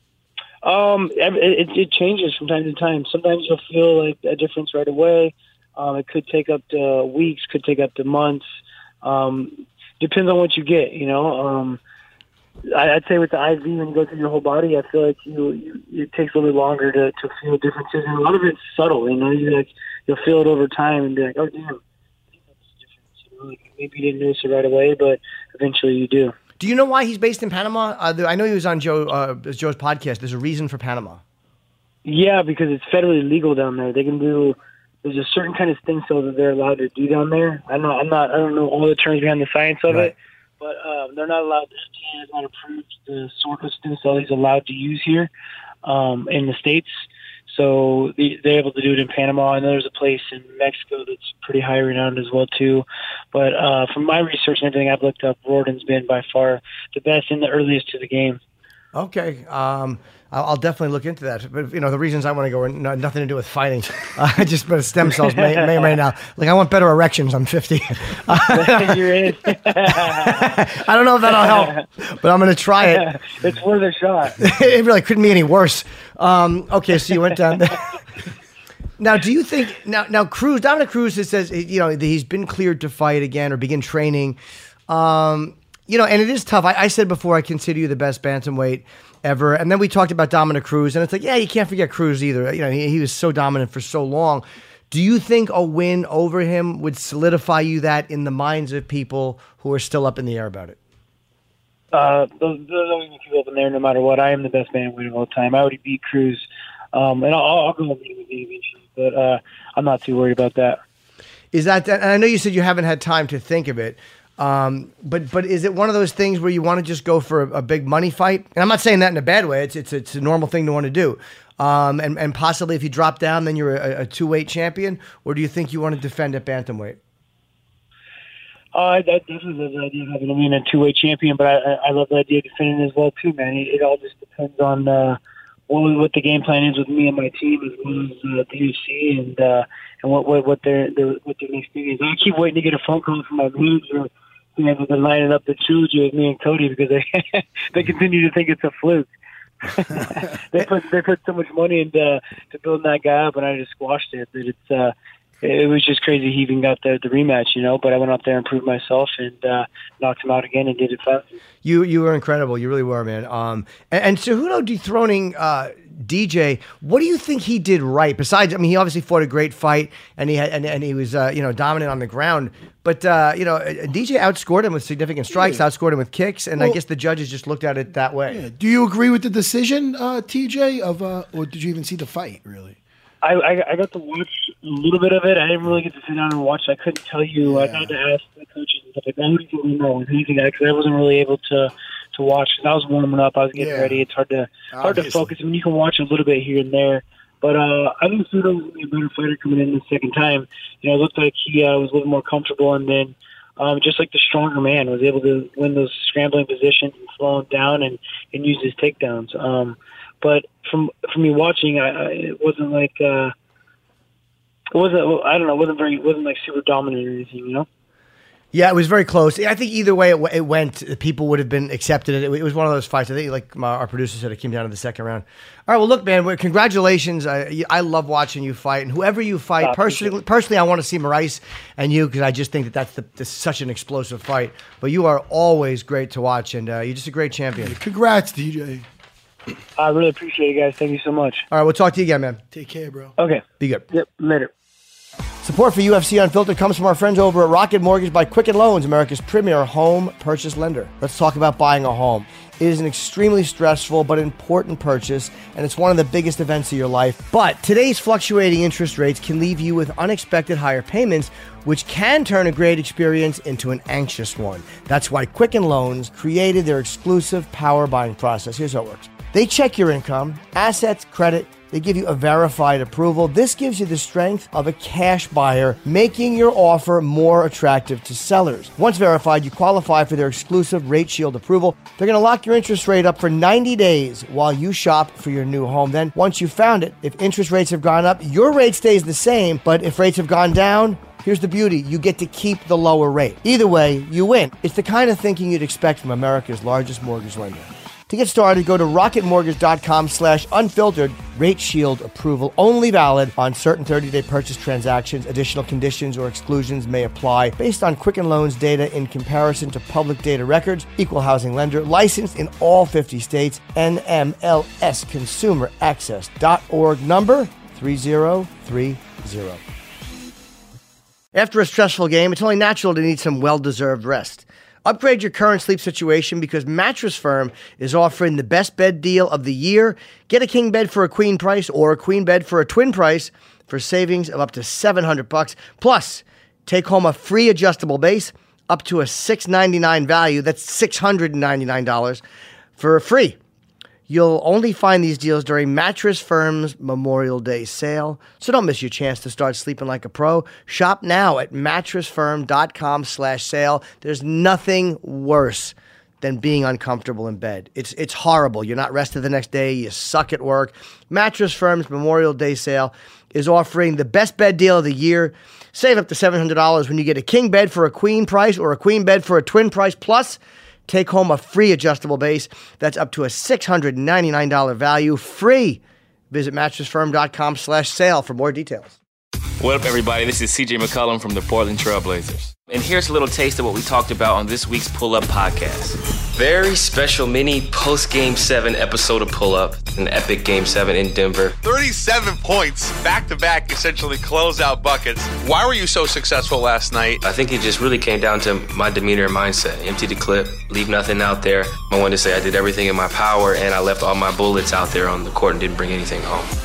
Um, it, it changes from time to time. Sometimes you'll feel like a difference right away. Um, it could take up to weeks, could take up to months. Um, depends on what you get, you know. Um, I, I'd say with the I V, when you go through your whole body, I feel like you, you it takes a little bit longer to, to feel differences. And a lot of it's subtle, you know. You like you'll feel it over time and be like, oh damn, I think that's a difference. You know, like maybe you didn't notice it right away, but eventually you do. Do you know why he's based in Panama? Uh, the, I know he was on Joe uh, Joe's podcast. There's a reason for Panama. Yeah, because it's federally legal down there. They can do. There's a certain kind of stem cell that they're allowed to do down there. I'm not. I'm not. I don't know all the terms behind the science of Right. it, but um, they're not allowed. The F D A has not approved the sort of stem cell he's allowed to use here um, in the States. So they, they're able to do it in Panama. I know there's a place in Mexico that's pretty high renowned as well too. But uh, from my research and everything I've looked up, Riordan's been by far the best and the earliest to the game. Okay, um, I'll, I'll definitely look into that. But you know, the reasons I want to go are no, nothing to do with fighting. Uh, just but stem cells may, may right now. Like I want better erections. I'm fifty. You're in. I don't know if that'll help, but I'm going to try it. It's worth a shot. It really couldn't be any worse. Um, okay, so you went down there. Now, do you think now? Now, Cruz, Dominick Cruz, it says you know he's been cleared to fight again or begin training. Um, you know, and it is tough. I, I said before I consider you the best bantamweight ever, and then we talked about Dominick Cruz, and it's like, yeah, you can't forget Cruz either. You know, he, he was so dominant for so long. Do you think a win over him would solidify you that in the minds of people who are still up in the air about it? Uh, those, those always people up in there no matter what. I am the best bantamweight of all time. I already beat Cruz, um, and I'll, I'll go and beat him eventually, but uh, I'm not too worried about that. Is that, and I know you said you haven't had time to think of it. Um, but but is it one of those things where you want to just go for a, a big money fight? And I'm not saying that in a bad way. It's it's it's a normal thing to want to do. Um, and and possibly if you drop down, then you're a, a two weight champion, or do you think you want to defend at bantamweight? Uh, that definitely love the idea of having him in a two-way champion, but I, I love the idea of defending as well too, man. It, it all just depends on uh, what what the game plan is with me and my team, as well as uh, the U F C and uh, and what what what their, their what their next thing is. I keep waiting to get a phone call from my manager, you know, they're lining up the trilogy with me and Cody because they they continue to think it's a fluke. they put they put so much money into to building that guy up, and I just squashed it. That it's uh, it was just crazy. He even got the the rematch, you know. But I went out there and proved myself, and uh, knocked him out again, and did it fast. You you were incredible. You really were, man. Um, and, and Cejudo dethroning uh, D J. What do you think he did right? Besides, I mean, he obviously fought a great fight, and he had and, and he was uh, you know dominant on the ground. But uh, you know, D J outscored him with significant strikes, yeah. outscored him with kicks, and well, I guess the judges just looked at it that way. Yeah. Do you agree with the decision, uh, T J? Of uh, or did you even see the fight? Really? I, I I got to watch a little bit of it. I didn't really get to sit down and watch. I couldn't tell you. Yeah. I had to ask the coaches and stuff like that. Who do you think we know? Anything like that? Because I wasn't really able to to watch. I was warming up. I was getting yeah. ready. It's hard to Obviously. hard to focus. I mean, you can watch a little bit here and there. But uh, I think Cejudo was going to be a better fighter coming in the second time. You know, it looked like he uh, was a little more comfortable, and then um, just like the stronger man, was able to win those scrambling positions and slow him down and, and use his takedowns. Um, but from from me watching, I, I, it wasn't like uh, it wasn't. I don't know. It wasn't very. It wasn't like super dominant or anything. You know. Yeah, it was very close. I think either way it, it went, people would have been accepted. It, it was one of those fights. I think, like my, our producer said, it came down to the second round. All right, well, look, man, congratulations. I, I love watching you fight, and whoever you fight, oh, personally, personally, I want to see Moraes and you because I just think that that's, the, that's such an explosive fight. But you are always great to watch, and uh, you're just a great champion. Congrats, D J. I really appreciate it, guys. Thank you so much. All right, we'll talk to you again, man. Take care, bro. Okay. Be good. Yep, later. Support for U F C Unfiltered comes from our friends over at Rocket Mortgage by Quicken Loans, America's premier home purchase lender. Let's talk about buying a home. It is an extremely stressful but important purchase, and it's one of the biggest events of your life. But today's fluctuating interest rates can leave you with unexpected higher payments, which can turn a great experience into an anxious one. That's why Quicken Loans created their exclusive power buying process. Here's how it works. They check your income, assets, credit. They give you a verified approval. This gives you the strength of a cash buyer, making your offer more attractive to sellers. Once verified, you qualify for their exclusive Rate Shield approval. They're going to lock your interest rate up for ninety days while you shop for your new home. Then, once you've found it, if interest rates have gone up, your rate stays the same. But if rates have gone down, here's the beauty. You get to keep the lower rate. Either way, you win. It's the kind of thinking you'd expect from America's largest mortgage lender. To get started, go to rocketmortgage.com slash unfiltered. Rate Shield approval only valid on certain thirty-day purchase transactions. Additional conditions or exclusions may apply based on Quicken Loans data in comparison to public data records. Equal housing lender. Licensed in all fifty states. N M L S Consumer Access dot org. Number three zero three zero. After a stressful game, it's only natural to need some well-deserved rest. Upgrade your current sleep situation because Mattress Firm is offering the best bed deal of the year. Get a king bed for a queen price or a queen bed for a twin price for savings of up to seven hundred bucks. Plus, take home a free adjustable base up to a six hundred ninety-nine dollars value. That's six hundred ninety-nine dollars for free. You'll only find these deals during Mattress Firm's Memorial Day sale, so don't miss your chance to start sleeping like a pro. Shop now at mattressfirm.com slash sale. There's nothing worse than being uncomfortable in bed. It's it's horrible. You're not rested the next day. You suck at work. Mattress Firm's Memorial Day sale is offering the best bed deal of the year. Save up to seven hundred dollars when you get a king bed for a queen price or a queen bed for a twin price. Plus, take home a free adjustable base that's up to a six hundred ninety-nine dollars value, free. Visit mattressfirm.com slash sale for more details. What up, everybody? This is C J McCollum from the Portland Trail Blazers. And here's a little taste of what we talked about on this week's Pull Up podcast. Very special mini post-Game seven episode of Pull Up, an epic Game seven in Denver. thirty-seven points, back-to-back, essentially closeout buckets. Why were you so successful last night? I think it just really came down to my demeanor and mindset. Empty the clip, leave nothing out there. I wanted to say I did everything in my power, and I left all my bullets out there on the court and didn't bring anything home.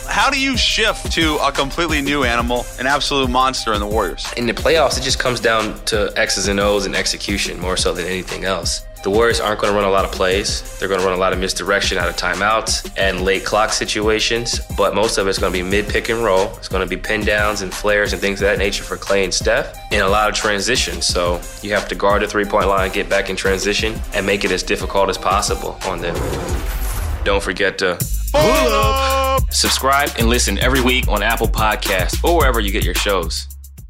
How do you shift to a completely new animal, an absolute monster in the Warriors? In the playoffs, it just comes down to X's and O's and execution more so than anything else. The Warriors aren't going to run a lot of plays. They're going to run a lot of misdirection out of timeouts and late clock situations, but most of it's going to be mid-pick and roll. It's going to be pin downs and flares and things of that nature for Klay and Steph, and a lot of transition. So you have to guard the three-point line, get back in transition, and make it as difficult as possible on them. Don't forget to pull up, subscribe, and listen every week on Apple Podcasts or wherever you get your shows.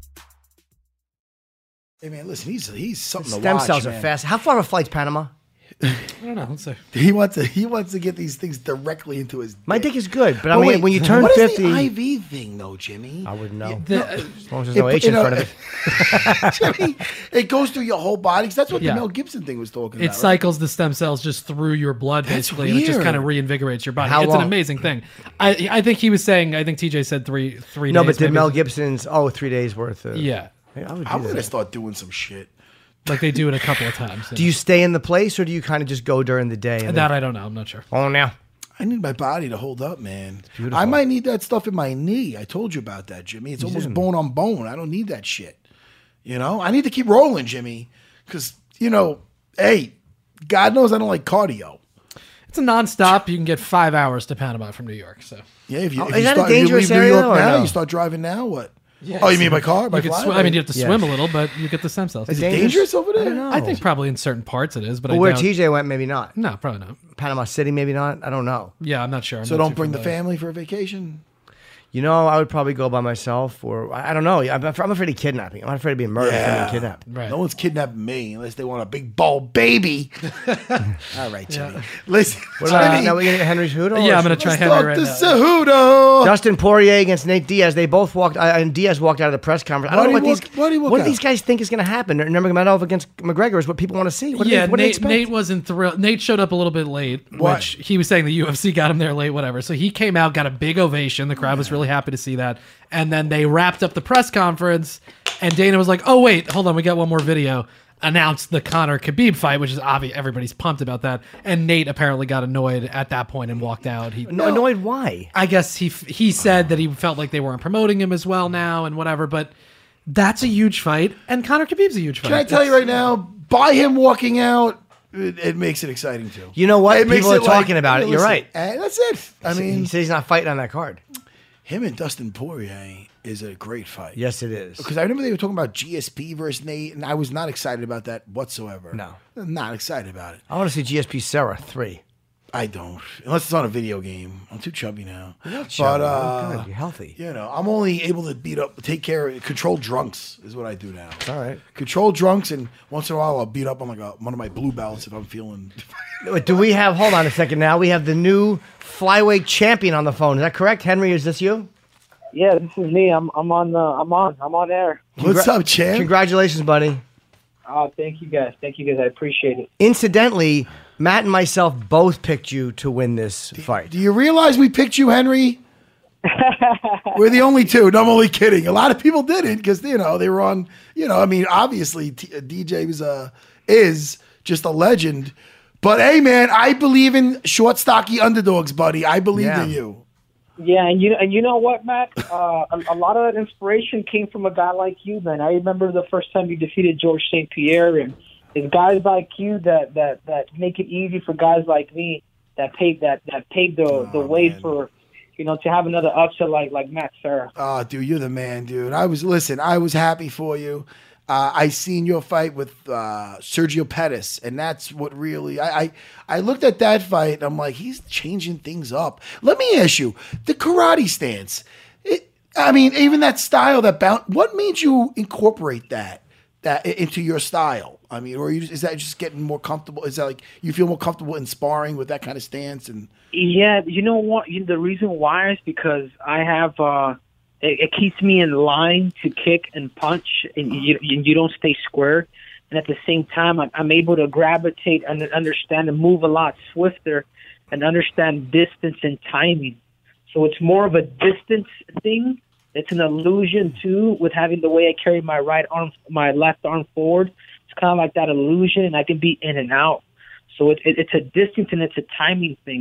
Hey man, listen, he's he's something to Stem watch. cells man. are fast. How far are flights, Panama? I don't know. Let's see. He wants to he wants to get these things directly into his. My dick is good, but I Oh, mean, wait, when you turn what fifty, is the I V thing though, Jimmy? I wouldn't know. The- As long as there's no H in you know, front of it. Jimmy, it goes through your whole body. That's what Yeah. the Mel Gibson thing was talking It about. right? cycles the stem cells just through your blood, That's basically, and it just weird. kind of reinvigorates your body. How it's long? an amazing thing. I I think he was saying. I think T J said three three. No, days, but did maybe. Mel Gibson's oh three days worth of Yeah, Yeah, I would do I'm gonna that. start doing some shit. like they do it a couple of times. Do you stay in the place or do you kind of just go during the day? And That then, I don't know. I'm not sure. oh, now. I need my body to hold up, man. beautiful. I might need that stuff in my knee. I told you about that, Jimmy. It's almost do. bone on bone. I don't need that shit. You know, I need to keep rolling, Jimmy, because you know, hey, God knows I don't like cardio. It's a nonstop. You can get five hours to Panama from New York. So Yeah, if you, Oh, if is you that a start, if you dangerous leave New area, York or now, no? you start driving now. What? oh, you mean by car? By you could fly? sw- I mean, you have to Yeah. swim a little, but you get the stem cells. Is it dangerous? dangerous over there? I don't know. I think probably in certain parts it is, but But I where doubt- T J went, maybe not. No, probably not. Panama City, maybe not. I don't know. Yeah, I'm not sure. I'm So not don't too bring the familiar. family for a vacation. You know, I would probably go by myself, or I I don't know. I'm, I'm afraid of kidnapping. I'm not afraid of being murdered. Yeah. Yeah. Being kidnapped. Right. No one's kidnapping me unless they want a big bald baby. All right, Jimmy. Listen, What about Jimmy, now? We gonna get Henry Cejudo? Yeah, or I'm gonna should- try let's Henry talk right to now. Cejudo. Dustin Poirier against Nate Diaz. They both walked, uh, and Diaz walked out of the press conference. I don't Why'd know what he these. walk- why'd he walk what do out? these guys think is going to happen? Nurmagomedov against McGregor is what people want to see. What do yeah, they, what do they Nate, expect? Nate wasn't thrilled. Nate showed up a little bit late, Why? which he was saying the U F C got him there late, whatever. So he came out, got a big ovation. The crowd was really happy to see that. And then they wrapped up the press conference, and Dana was like, oh, wait, hold on, we got one more video. Announced the Conor Khabib fight, which is obvious. Everybody's pumped about that. And Nate apparently got annoyed at that point and walked out. He, No, annoyed? Why? I guess he he said that he felt like they weren't promoting him as well now and whatever, but that's a huge fight, and Conor Khabib's a huge fight. Can I tell you right now? By him walking out, it, it makes it exciting too. You know what? It makes People are it like, talking about it. You're listen, right. eh, that's it. I he mean, said he's not fighting on that card. him and Dustin Poirier is a great fight. Yes, it is. Because I remember they were talking about G S P versus Nate, and I was not excited about that whatsoever. No. I'm not excited about it. I want to see G S P Sarah three. I don't, unless it's on a video game. I'm too chubby now. You're not But chubby. uh, You're good. You're healthy. You know, I'm only able to beat up, take care, of, control drunks is what I do now. All right. Control drunks, and once in a while I'll beat up on like a, one of my blue belts if I'm feeling. Wait, do we have? Hold on a second. Now we have the new flyweight champion on the phone. Is that correct, Henry? Is this you? Yeah, this is me. I'm I'm on the I'm on I'm on air. What's up, champ? Congratulations, buddy. Oh, thank you guys. Thank you guys. I appreciate it. Incidentally, Matt and myself both picked you to win this fight. Do you realize we picked you, Henry? We're the only two. No, I'm only kidding. A lot of people didn't because you know they were on. You know, I mean, obviously T- D J was uh, is just a legend. But hey, man, I believe in short, stocky underdogs, buddy. I believe Yeah. in you. Yeah, and you and you know what, Matt? Uh, a, a lot of that inspiration came from a guy like you, man. I remember the first time you defeated George Saint Pierre, and it's guys like you that, that, that make it easy for guys like me that paved that that paved the, the way man. for you know to have another upset like like Matt Serra. Oh, dude, you're the man, dude. I was listen. I was happy for you. Uh, I seen your fight with uh, Sergio Pettis, and that's what really I, I I looked at that fight. And I'm like, he's changing things up. Let me ask you, the karate stance. It, I mean, even that style, that bounce. What made you incorporate that that i- into your style? I mean, or are you, is that just getting more comfortable? Is that like you feel more comfortable in sparring with that kind of stance? And Yeah, you know what? You- The reason why is because I have uh, it, it keeps me in line to kick and punch, and you you you don't stay square. And at the same time, I'm, I'm able to gravitate and understand and move a lot swifter, and understand distance and timing. So it's more of a distance thing. It's an illusion too, with having the way I carry my right arm, my left arm forward. It's kind of like that illusion, and I can be in and out. So it, it, it's a distance and it's a timing thing.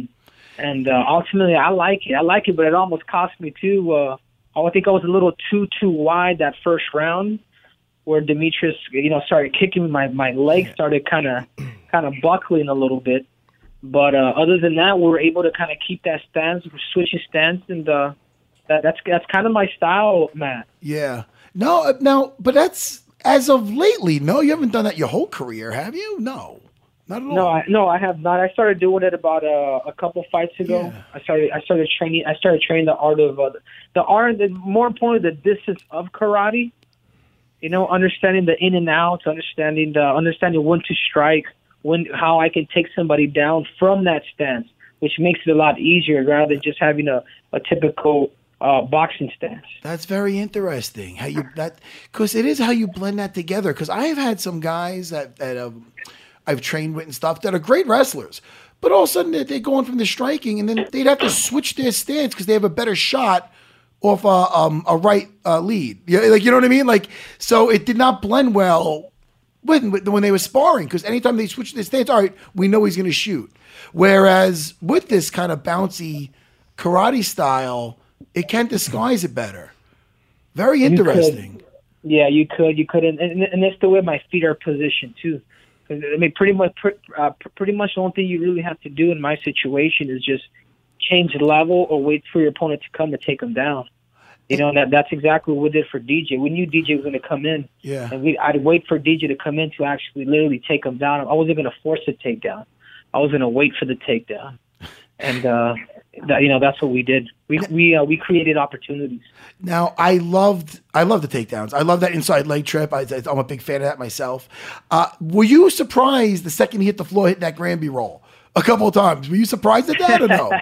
And uh, ultimately, I like it. I like it, but it almost cost me too. Uh, I think I was a little too too wide that first round, where Demetrius, you know, started kicking my my leg started kind of kind of buckling a little bit. But uh, other than that, we were able to kind of keep that stance, switching stance, and uh, that, that's that's kind of my style, Matt. Yeah. No, uh, now, but that's as of lately. No, you haven't done that your whole career, have you? No, not at all. No, I, no, I have not. I started doing it about uh, a couple fights ago. Yeah. I started I started training. I started training the art of uh, the art, the, more importantly, the distance of karate. You know, understanding the in and outs, understanding the understanding when to strike. When how I can take somebody down from that stance, which makes it a lot easier rather than just having a, a typical uh, boxing stance. That's very interesting. How you that because it is how you blend that together. Because I have had some guys that that um, I've trained with and stuff that are great wrestlers, but all of a sudden they- they're going from the striking, and then they'd have to switch their stance because they have a better shot off a um, a right uh, lead. Yeah, like you know what I mean. Like so, it did not blend well. When, when they were sparring, because anytime they switch their stance, all right, we know he's going to shoot. Whereas with this kind of bouncy karate style, it can disguise it better. Very interesting. You could, yeah, you could, you could, and, and, and that's the way my feet are positioned too. I mean, pretty much, uh, pretty much the only thing you really have to do in my situation is just change the level or wait for your opponent to come to take him down. You know, that that's exactly what we did for D J. We knew D J was going to come in, Yeah. and we I'd wait for D J to come in to actually literally take him down. I wasn't going to force a takedown. I was going to wait for the takedown, and uh, that, you know that's what we did. We we uh, we created opportunities. Now, I loved I love the takedowns. I love that inside leg trip. I, I'm a big fan of that myself. Uh, were you surprised the second he hit the floor, hitting that Granby roll a couple of times? Were you surprised at that or no?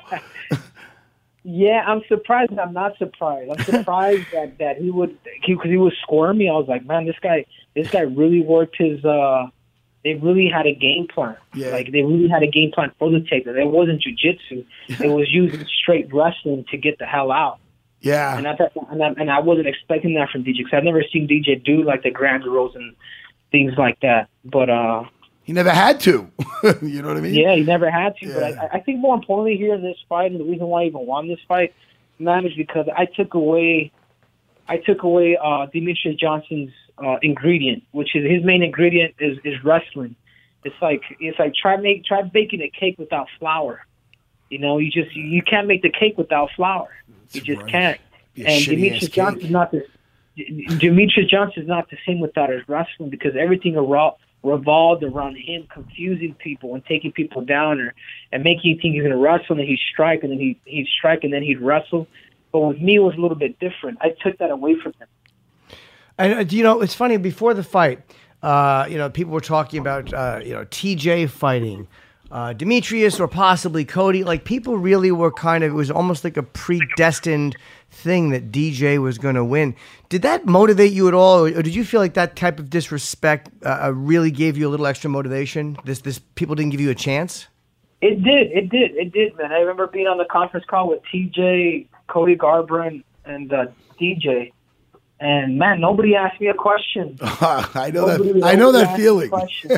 Yeah, I'm surprised. I'm not surprised. I'm surprised that, that he would, because he, he was squirmy. I was like, man, this guy, this guy really worked his. Uh, they really had a game plan. Yeah. Like they really had a game plan for the takedown. It wasn't jujitsu. It was using straight wrestling to get the hell out. Yeah. And I thought, and I, and I wasn't expecting that from D J because I've never seen D J do like the grand rolls and things like that. But uh, he never had to. You know what I mean? yeah, he never had to. Yeah. But I, I think more importantly here in this fight, and the reason why I even won this fight, man, is because I took away, I took away uh, Demetrius Johnson's uh, ingredient, which is his main ingredient is, is wrestling. It's like it's like try make try baking a cake without flour. You know, you just you can't make the cake without flour. That's you just right. can't. Be a And shitty-ass Demetrius cake. Johnson's not the Demetrius Johnson's not the same without his wrestling because everything around. revolved around him confusing people and taking people down or and making you think he's going to wrestle and then he'd strike and then he, he'd strike and then he'd wrestle. But with me, it was a little bit different. I took that away from him. And uh, you know, it's funny. Before the fight, uh, you know, people were talking about uh, you know T J fighting uh, Demetrius or possibly Cody. Like people really were kind of. It was almost like a predestined thing that D J was going to win. Did that motivate you at all, or did you feel like that type of disrespect uh, really gave you a little extra motivation? This this people didn't give you a chance. It did. It did. It did, man. I remember being on the conference call with T J, Cody Garbrandt, and uh, D J. And man, nobody asked me a question. I know Nobody- that. I know nobody that asked me a feeling. question.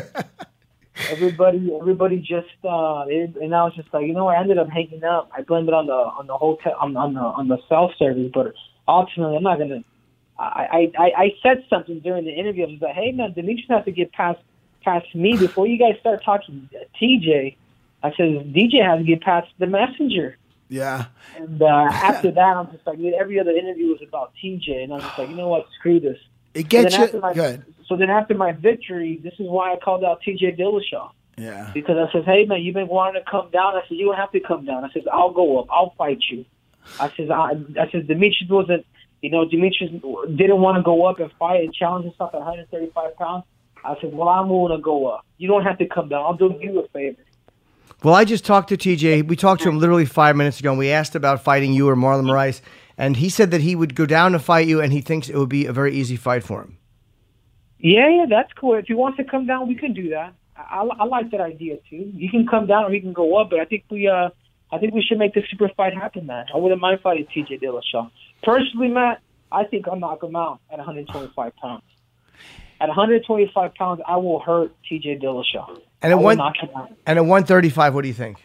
everybody, everybody just, uh, it, and I was just like, you know, I ended up hanging up. I blamed it on the on the hotel on, on the on the self service, but ultimately, I'm not gonna. I, I I said something during the interview. I was like, hey man, Demetrius has to get past past me before you guys start talking T J. I said D J has to get past the messenger. Yeah. And uh, after that, I'm just like, every other interview was about T J, and I'm just like, you know what, screw this. It gets so then you. after my, Good. So then after my victory, this is why I called out T J Dillashaw. Yeah. Because I said, hey, man, you've been wanting to come down. I said, you don't have to come down. I said, I'll go up. I'll fight you. I said, I, I said, Demetrius wasn't, you know, Demetrius didn't want to go up and fight and challenge himself at one thirty-five pounds. I said, well, I'm willing to go up. You don't have to come down. I'll do you a favor. Well, I just talked to T J. We talked to him literally five minutes ago, and we asked about fighting you or Marlon Moraes, and he said that he would go down to fight you, and he thinks it would be a very easy fight for him. Yeah, yeah, that's cool. If he wants to come down, we can do that. I, I, I like that idea too. He can come down or he can go up, but I think we, uh, I think we should make the super fight happen, man. I wouldn't mind fighting T J Dillashaw. Personally, Matt, I think I'll knock him out at one twenty-five pounds. At one twenty-five pounds, I will hurt T J Dillashaw. And at I will one knock him out. and at one thirty-five, what do you think?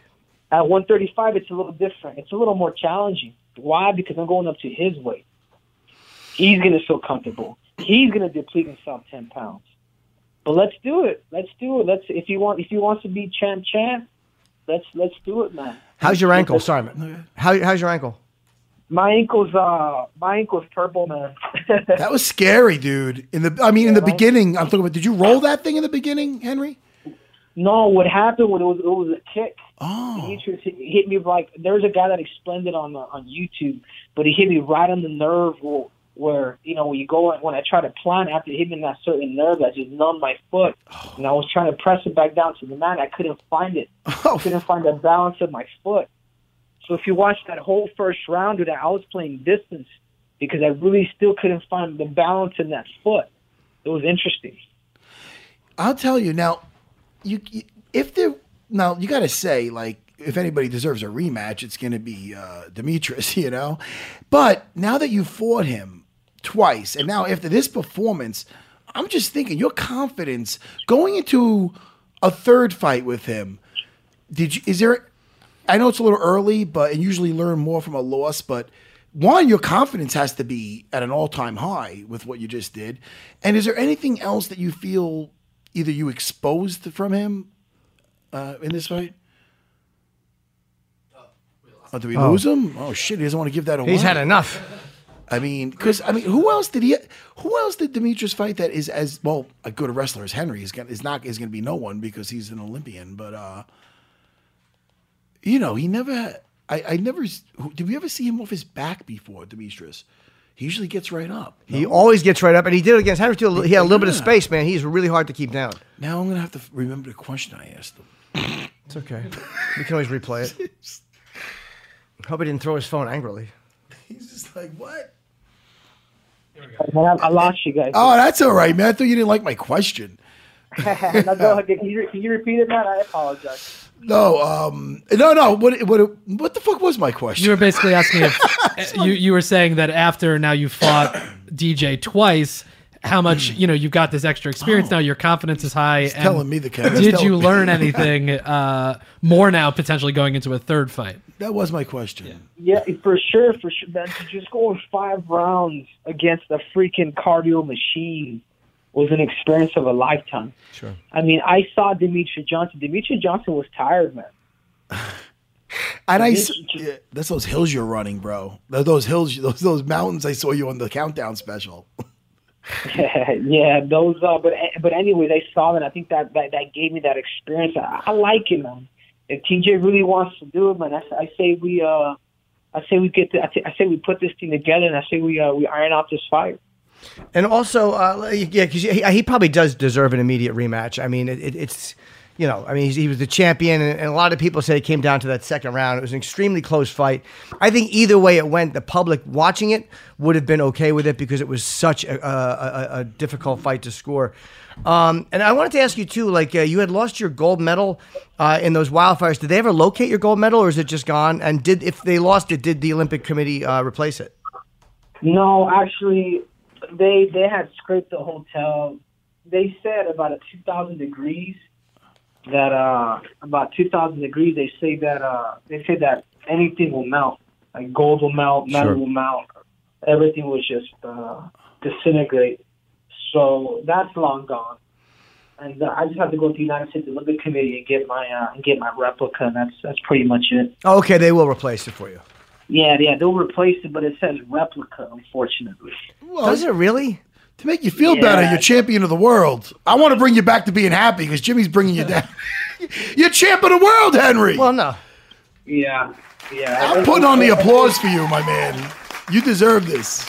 At one thirty-five, it's a little different. It's a little more challenging. Why? Because I'm going up to his weight. He's going to feel comfortable. He's going to deplete himself ten pounds. But let's do it. Let's do it. Let's if you want if he wants to be champ champ, let's let's do it, man. How's your ankle? Sorry, man. How, how's your ankle? My ankle's uh my ankle's purple, man. That was scary, dude. In the I mean, in the beginning, I'm talking about. Did you roll that thing in the beginning, Henry? No, what happened when it was it was a kick. Oh. He hit, he hit me like there's a guy that explained it on the, on YouTube, but he hit me right on the nerve where, where you know when you go when I try to plant after hitting that certain nerve, I just numbed my foot, oh. and I was trying to press it back down to the mat. I couldn't find it. Oh. I couldn't find the balance of my foot. So if you watch that whole first round, dude, I was playing distance because I really still couldn't find the balance in that foot. It was interesting. I'll tell you now. You, if there now, you got to say, like, if anybody deserves a rematch, it's going to be uh, Demetrius, you know. But now that you fought him twice, and now after this performance, I'm just thinking your confidence going into a third fight with him. Did you? Is there? I know it's a little early, but and usually learn more from a loss. But one, your confidence has to be at an all-time high with what you just did. And is there anything else that you feel? Either you exposed from him uh, in this fight? Oh, did we Oh. lose him? Oh shit! He doesn't want to give that away. He's had enough. I mean, because I mean, who else did he? Who else did Demetrius fight that is as well a good a wrestler as Henry? Is gonna is not is going to be no one because he's an Olympian. But uh, you know, he never. I I never. Did we ever see him off his back before, Demetrius? He usually gets right up. He no? always gets right up, and he did it against Henry too. He had a little yeah. bit of space, man. He's really hard to keep down. Now I'm going to have to remember the question I asked him. It's okay. We can always replay it. Hope he didn't throw his phone angrily. He's just like, what? Man, I lost you guys. Oh, that's all right, man. I thought you didn't like my question. no, go ahead. Can you, can you repeat it, man? I apologize. No, um, no, no. What, what, what the fuck was my question? You were basically asking if you, you were saying that after now you fought D J twice, how much you know you've got this extra experience oh. now. Your confidence is high. He's telling me the Kevin. Did you learn anything uh, more now potentially going into a third fight? That was my question. Yeah, yeah for sure, for sure. Man, to just go in five rounds against a freaking cardio machine was an experience of a lifetime. Sure. I mean, I saw Demetrius Johnson. Demetrius Johnson was tired, man. And I, yeah, that's those hills you're running, bro. Those hills, those those mountains I saw you on the countdown special. yeah, those. Uh, but but anyways, I saw that. I think that that, that gave me that experience. I, I like it, man. If T J really wants to do it, man, I, I say we. Uh, I say we get. The, I, th- I say we put this thing together, and I say we uh, we iron out this fight. And also, uh, yeah, because he, he probably does deserve an immediate rematch. I mean, it, it, it's, you know, I mean, he's, he was the champion, and, and a lot of people say it came down to that second round. It was an extremely close fight. I think either way it went, the public watching it would have been okay with it because it was such a, a, a, a difficult fight to score. Um, and I wanted to ask you, too, like, uh, you had lost your gold medal uh, in those wildfires. Did they ever locate your gold medal, or is it just gone? And did if they lost it, did the Olympic Committee uh, replace it? No, actually... They they had scraped the hotel. They said about a two thousand degrees. That uh about two thousand degrees. They say that uh they say that anything will melt. Like gold will melt, metal sure. will melt. Everything will just uh, disintegrate. So that's long gone. And uh, I just have to go to the United States Olympic Committee and get my uh, and get my replica. And that's that's pretty much it. Okay, they will replace it for you. Yeah, yeah, they'll replace it, but it says replica, unfortunately. Well, does it really? To make you feel yeah. better, you're champion of the world. I want to bring you back to being happy because Jimmy's bringing you down. You're champ of the world, Henry. Well, no. Yeah, yeah. I'm putting on the applause for you, my man. You deserve this.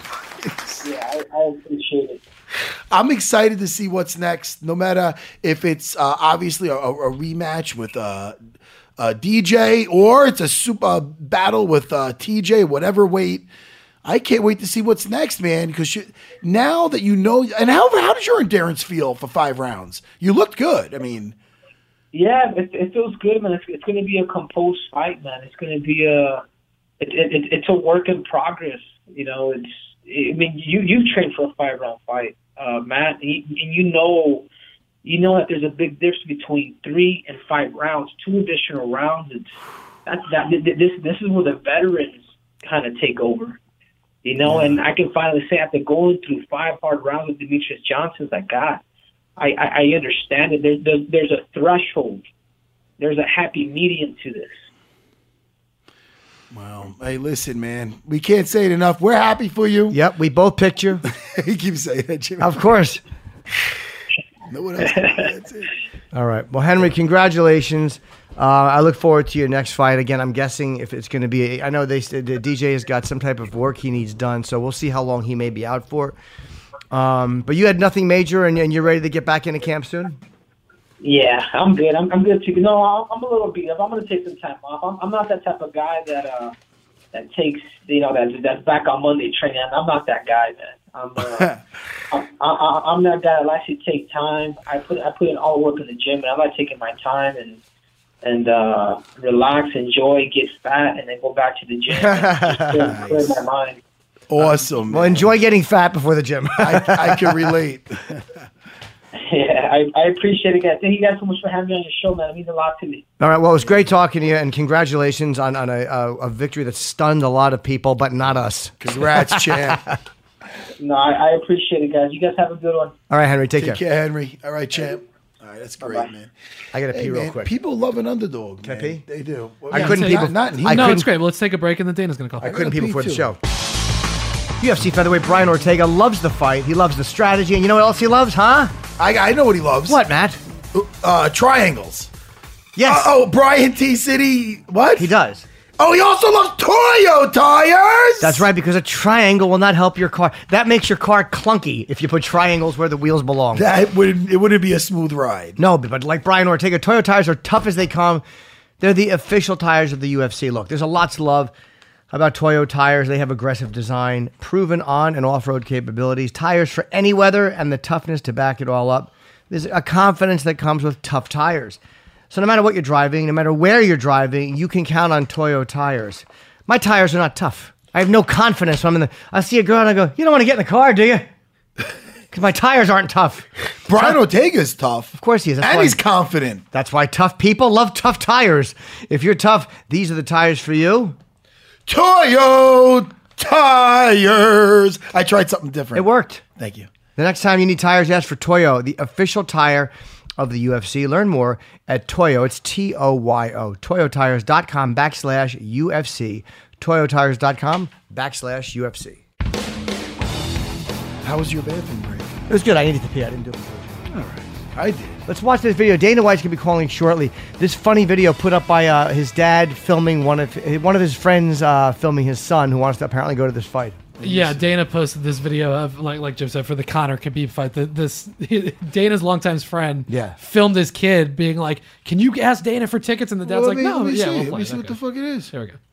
yeah, I, I appreciate it. I'm excited to see what's next, no matter if it's uh, obviously a, a rematch with uh, uh, D J or it's a super battle with uh, T J, whatever weight. I can't wait to see what's next, man, because now that you know, and how how does your endurance feel for five rounds? You looked good. I mean, yeah, it, it feels good, man. It's, it's going to be a composed fight, man. It's going to be a, it, it, it's a work in progress. You know, it's. I mean, you you trained for a five round fight, uh, Matt, and you, and you know, you know that there's a big difference between three and five rounds. Two additional rounds, it's that's that. This this is where the veterans kind of take over, you know. And I can finally say after going through five hard rounds with Demetrius Johnson, like God, I, I, I understand it. There's, there's there's a threshold. There's a happy medium to this. Well, hey, listen, man. We can't say it enough. We're happy for you. Yep, we both picked you. You keep saying that, Jimmy. Of course. No one else. That's it. All right. Well, Henry, congratulations. Uh, I look forward to your next fight. Again, I'm guessing if it's going to be, a, I know they said the D J has got some type of work he needs done, so we'll see how long he may be out for. Um, but you had nothing major, and, and you're ready to get back into camp soon? Yeah, I'm good. I'm, I'm good too. No, I'm, I'm a little beat up. I'm going to take some time off. I'm, I'm not that type of guy that uh, that takes, you know, that that's back on Monday training. I'm not that guy, man. I'm, uh, I'm, I, I'm that guy that likes to take time. I put I put in all work in the gym, and I like taking my time and and uh, relax, enjoy, get fat, and then go back to the gym and just clear, clear my mind. Awesome. Well, enjoy getting fat before the gym. I, I can relate. Yeah, I, I appreciate it, guys. Thank you guys so much for having me on your show, man. It means a lot to me. All right. Well, it was great talking to you, and congratulations on, on a, a, a victory that stunned a lot of people, but not us. Congrats, champ. No, I, I appreciate it, guys. You guys have a good one. All right, Henry. Take, Take care. care, Henry. All right, champ. All right, that's great, Bye-bye. man. I got to Hey, pee real man, quick. people love an underdog, Can I man. pee? They do. I Yeah, couldn't so pee. not- bef- not in here. I no, couldn't- it's great. Well, let's take a break, and then Dana's going to call. I couldn't pee pee before the too. show. U F C featherweight Brian Ortega loves the fight. He loves the strategy, and you know what else he loves, huh? I, I know what he loves. What, Matt? Uh, triangles. Yes. Uh, oh, Brian T. City. What? He does. Oh, he also loves Toyo tires. That's right, because a triangle will not help your car. That makes your car clunky if you put triangles where the wheels belong. That would it wouldn't be a smooth ride. No, but, but like Brian Ortega, Toyo tires are tough as they come. They're the official tires of the U F C. Look, there's a lot to love about Toyo tires. They have aggressive design, proven on and off-road capabilities, tires for any weather, and the toughness to back it all up. There's a confidence that comes with tough tires. So no matter what you're driving, no matter where you're driving, you can count on Toyo tires. My tires are not tough. I have no confidence when I'm in the... I see a girl and I go, you don't want to get in the car, do you? Because my tires aren't tough. Brian Ortega's tough. Of course he is. That's and why- he's confident. That's why tough people love tough tires. If you're tough, these are the tires for you. Toyo tires. I tried something different. It worked. Thank you. The next time you need tires, ask for Toyo, the official tire of the U F C. Learn more at Toyo. It's T O Y O. ToyoTires.com backslash UFC. ToyoTires.com backslash UFC. How was your bathroom break? It was good. I needed to pee. I didn't do it. All right. I did. Let's watch this video. Dana White's going to be calling shortly. This funny video put up by uh, his dad filming one of one of his friends uh, filming his son who wants to apparently go to this fight. Yeah, Dana posted this video of like like Jim said for the Conor Khabib fight. The, this Dana's longtime friend Yeah. filmed his kid being like, "Can you ask Dana for tickets?" And the dad's Well, like, let me- "No, let me yeah, see. we'll Let play me it." see what Okay. the fuck it is. Here we go.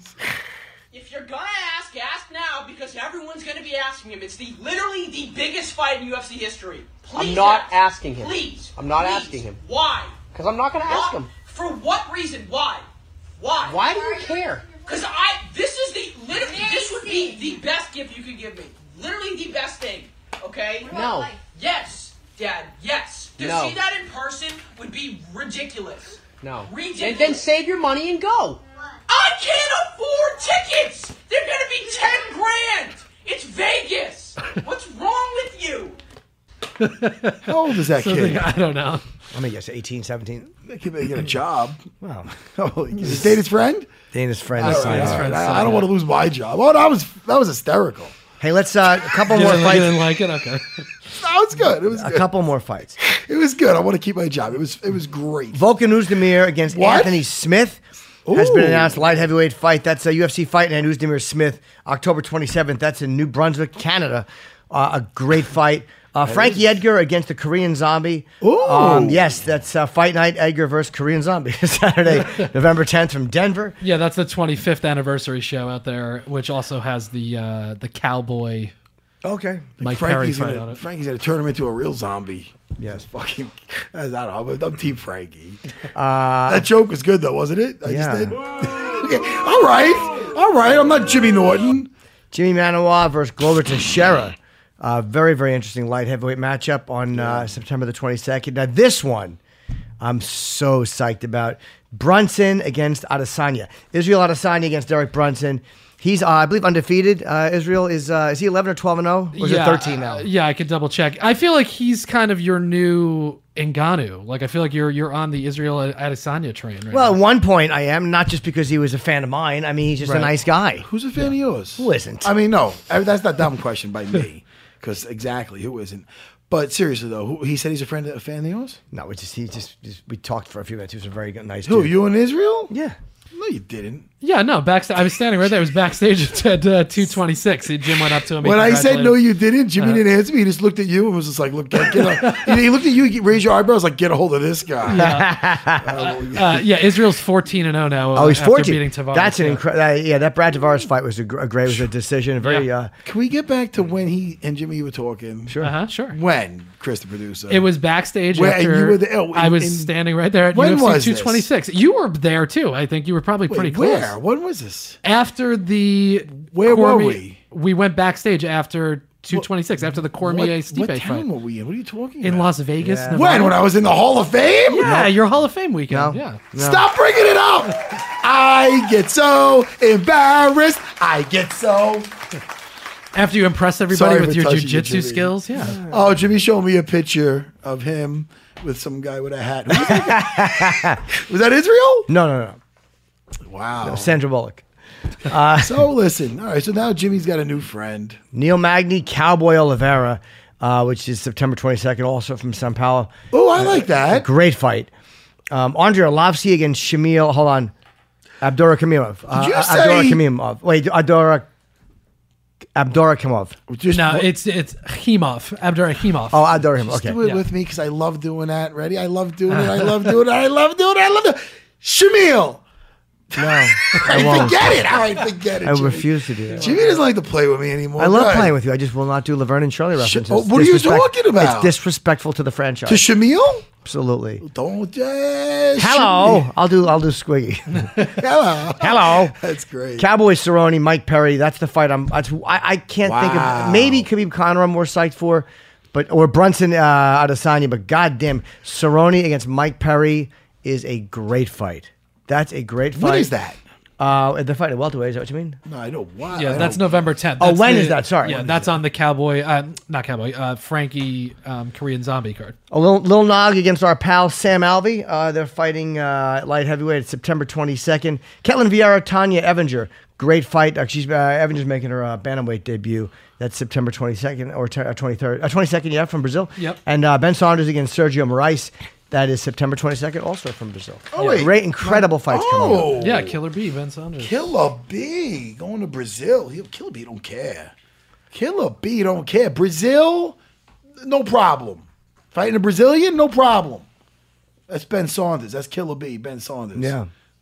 If you're gonna ask, ask now because everyone's gonna be asking him. It's the literally the biggest fight in U F C history. Please I'm not ask. asking him. Please. I'm not please. asking him. Why? Because I'm not going to ask Why? him. For what reason? Why? Why? Why do you care? Because I. This is the literally. This would be the best gift you could give me. Literally the best thing. Okay. No. Yes, Dad. Yes. To No. see that in person would be ridiculous. No. Ridiculous. And then save your money and go. I can't afford tickets. They're gonna be ten grand. It's Vegas. What's wrong with you? How old is that So kid? the- I don't know. Let me guess, eighteen, seventeen. That kid may get a job. Wow. Oh, is this Dana's friend? Dana's friend. All is right, signing all up. right. I, I don't want to lose my job. Oh, that was that was hysterical. Hey, let's uh, a couple You more didn't, you fights. didn't like it? Okay. That was good. It was A good. couple more fights. It was good. I want to keep my job. It was it was great. Volkan Oezdemir against What? Anthony Smith has been Ooh. announced. Light heavyweight fight. That's a U F C fight, and Oezdemir Smith, October twenty-seventh. That's in New Brunswick, Canada. Uh, a great fight. Uh, Frankie Edgar against the Korean Zombie. Ooh. Um, yes, that's uh, Fight Night Edgar versus Korean Zombie. Saturday, November tenth from Denver. Yeah, that's the twenty-fifth anniversary show out there, which also has the uh, the cowboy Okay. Mike Perry Frankie's fight gonna, on it. Frankie's gonna turn him into a real zombie. Yes. Fucking. I don't know. I'm, I'm Team Frankie. Uh, That joke was good though, wasn't it? I Yeah. just did. Okay. All right. All right. I'm not Jimmy Norton. Jimmy Manoa versus Glover Teixeira. Uh, very, very interesting light heavyweight matchup on uh, September the twenty-second. Now, this one, I'm so psyched about. Brunson against Adesanya. Israel Adesanya against Derek Brunson. He's, uh, I believe, undefeated. Uh, Israel is is uh, is he eleven or twelve and zero? Or is yeah, it thirteen now? Uh, yeah, I could double check. I feel like he's kind of your new Ngannou. Like I feel like you're you're on the Israel Adesanya train right Well, now. at one point I am, not just because he was a fan of mine. I mean, he's just Right. a nice guy. Who's a fan of yours? Who isn't? I mean, no, I- that's not a dumb question by me, because exactly who isn't. But seriously though, who, he said he's a friend, a fan of yours. No, we just he just, just we talked for a few minutes. He was a very good, nice. Who, dude. you in Israel? Yeah. No, you didn't. Yeah, no, backstage. I was standing right there. It was backstage at uh, two twenty-six. Jim went up to him. he When I said congratulated no, him. you didn't. Jimmy Uh, didn't answer me. He just looked at you and was just like, "Look, get, get a, he looked at you, he raised your eyebrows, like, get a hold of this guy." Uh, yeah, Israel's fourteen and zero now. Oh, he's after fourteen. beating Tavares. That's an yeah. incredible. Uh, yeah, that Brad Tavares fight was a, gr- a great, was a decision. Very. Yeah. Uh, Can we get back to when he and Jimmy were talking? Sure. Uh-huh, sure. When, Chris, the producer? It was backstage Where- and after you were there- oh, I in- was in- standing right there at When U F C was two this? twenty-six. You were there too. I think you were probably Wait, pretty close. where? When was this? After the Where were Cormier- we? We went backstage after two twenty-six, after the Cormier What, Stipe what fight town were we in? What are you talking in about? Las Vegas. Yeah. Nevada. When? When I was in the Hall of Fame? Yeah, your Hall of Fame weekend. No. Yeah. No. Stop bringing it up! I get so embarrassed. I get so. After you impress everybody Sorry with for your touching you, jujitsu Jimmy. skills. Yeah. Oh, Jimmy showed me a picture of him with some guy with a hat. Who was that? Was that Israel? no, no, no. Wow. Sandra Bullock. So listen, all right. So now Jimmy's got a new friend. Neil Magny, Cowboy Oliveira, uh, which is September twenty-second, also from Sao Paulo. Oh, I like that. Great fight. Um, Andrei Arlovsky against Shamil. Hold on. Abdurakhimov. Uh, Did you say- Abdurakhimov. Wait, Abdura, Abdurakhimov. Just No, it's it's Himov, Abdurahimov. Oh, Abdurakhimov. Just Okay. do it Yeah. with me because I love doing that. Ready? I love doing it. I love doing it. I love doing it. I love it. Shamil. No, I I won't. forget it. All right, forget it. I Jimmy. refuse to do that. Jimmy doesn't like to play with me anymore. I love Go ahead. playing with you. I just will not do Laverne and Shirley Sh- references. oh, what are you Disrespect- talking about? It's disrespectful to the franchise. To Shamil? Absolutely. Don't. Uh, Hello. I'll do. I'll do Squiggy. Hello. Hello. That's great. Cowboy Cerrone, Mike Perry. That's the fight. I'm. That's, who- I, I can't think Wow. of. Maybe Khabib Conor. I'm more psyched for, but or Brunson uh, Adesanya. But goddamn, Cerrone against Mike Perry is a great fight. That's a great fight. What is that? Uh, the fight at welterweight. Is that what you mean? No, I know why. Yeah, I that's know. November tenth. Oh, That's when the- is that? Sorry. Yeah, When is that's on the Cowboy, uh, not Cowboy, uh, Frankie um, Korean Zombie card. A Lil, Lil Nog against our pal Sam Alvey. Uh, they're fighting uh, light heavyweight. It's September twenty-second. Ketlin Vieira, Tanya Evinger. Great fight. Uh, she's uh, Evinger's making her uh, bantamweight debut. That's September twenty-second or t- uh, twenty-third. Uh, twenty-second, yeah, from Brazil. Yep. And uh, Ben Saunders against Sergio Moraes. That is September twenty-second, also from Brazil. Oh, Yeah, wait. Great, incredible fights coming up. Oh. Yeah, Killer B, Ben Saunders. Killer B going to Brazil. He, Killer B don't care. Killer B don't care. Brazil, no problem. Fighting a Brazilian, no problem. That's Ben Saunders. That's Killer B, Ben Saunders. Yeah.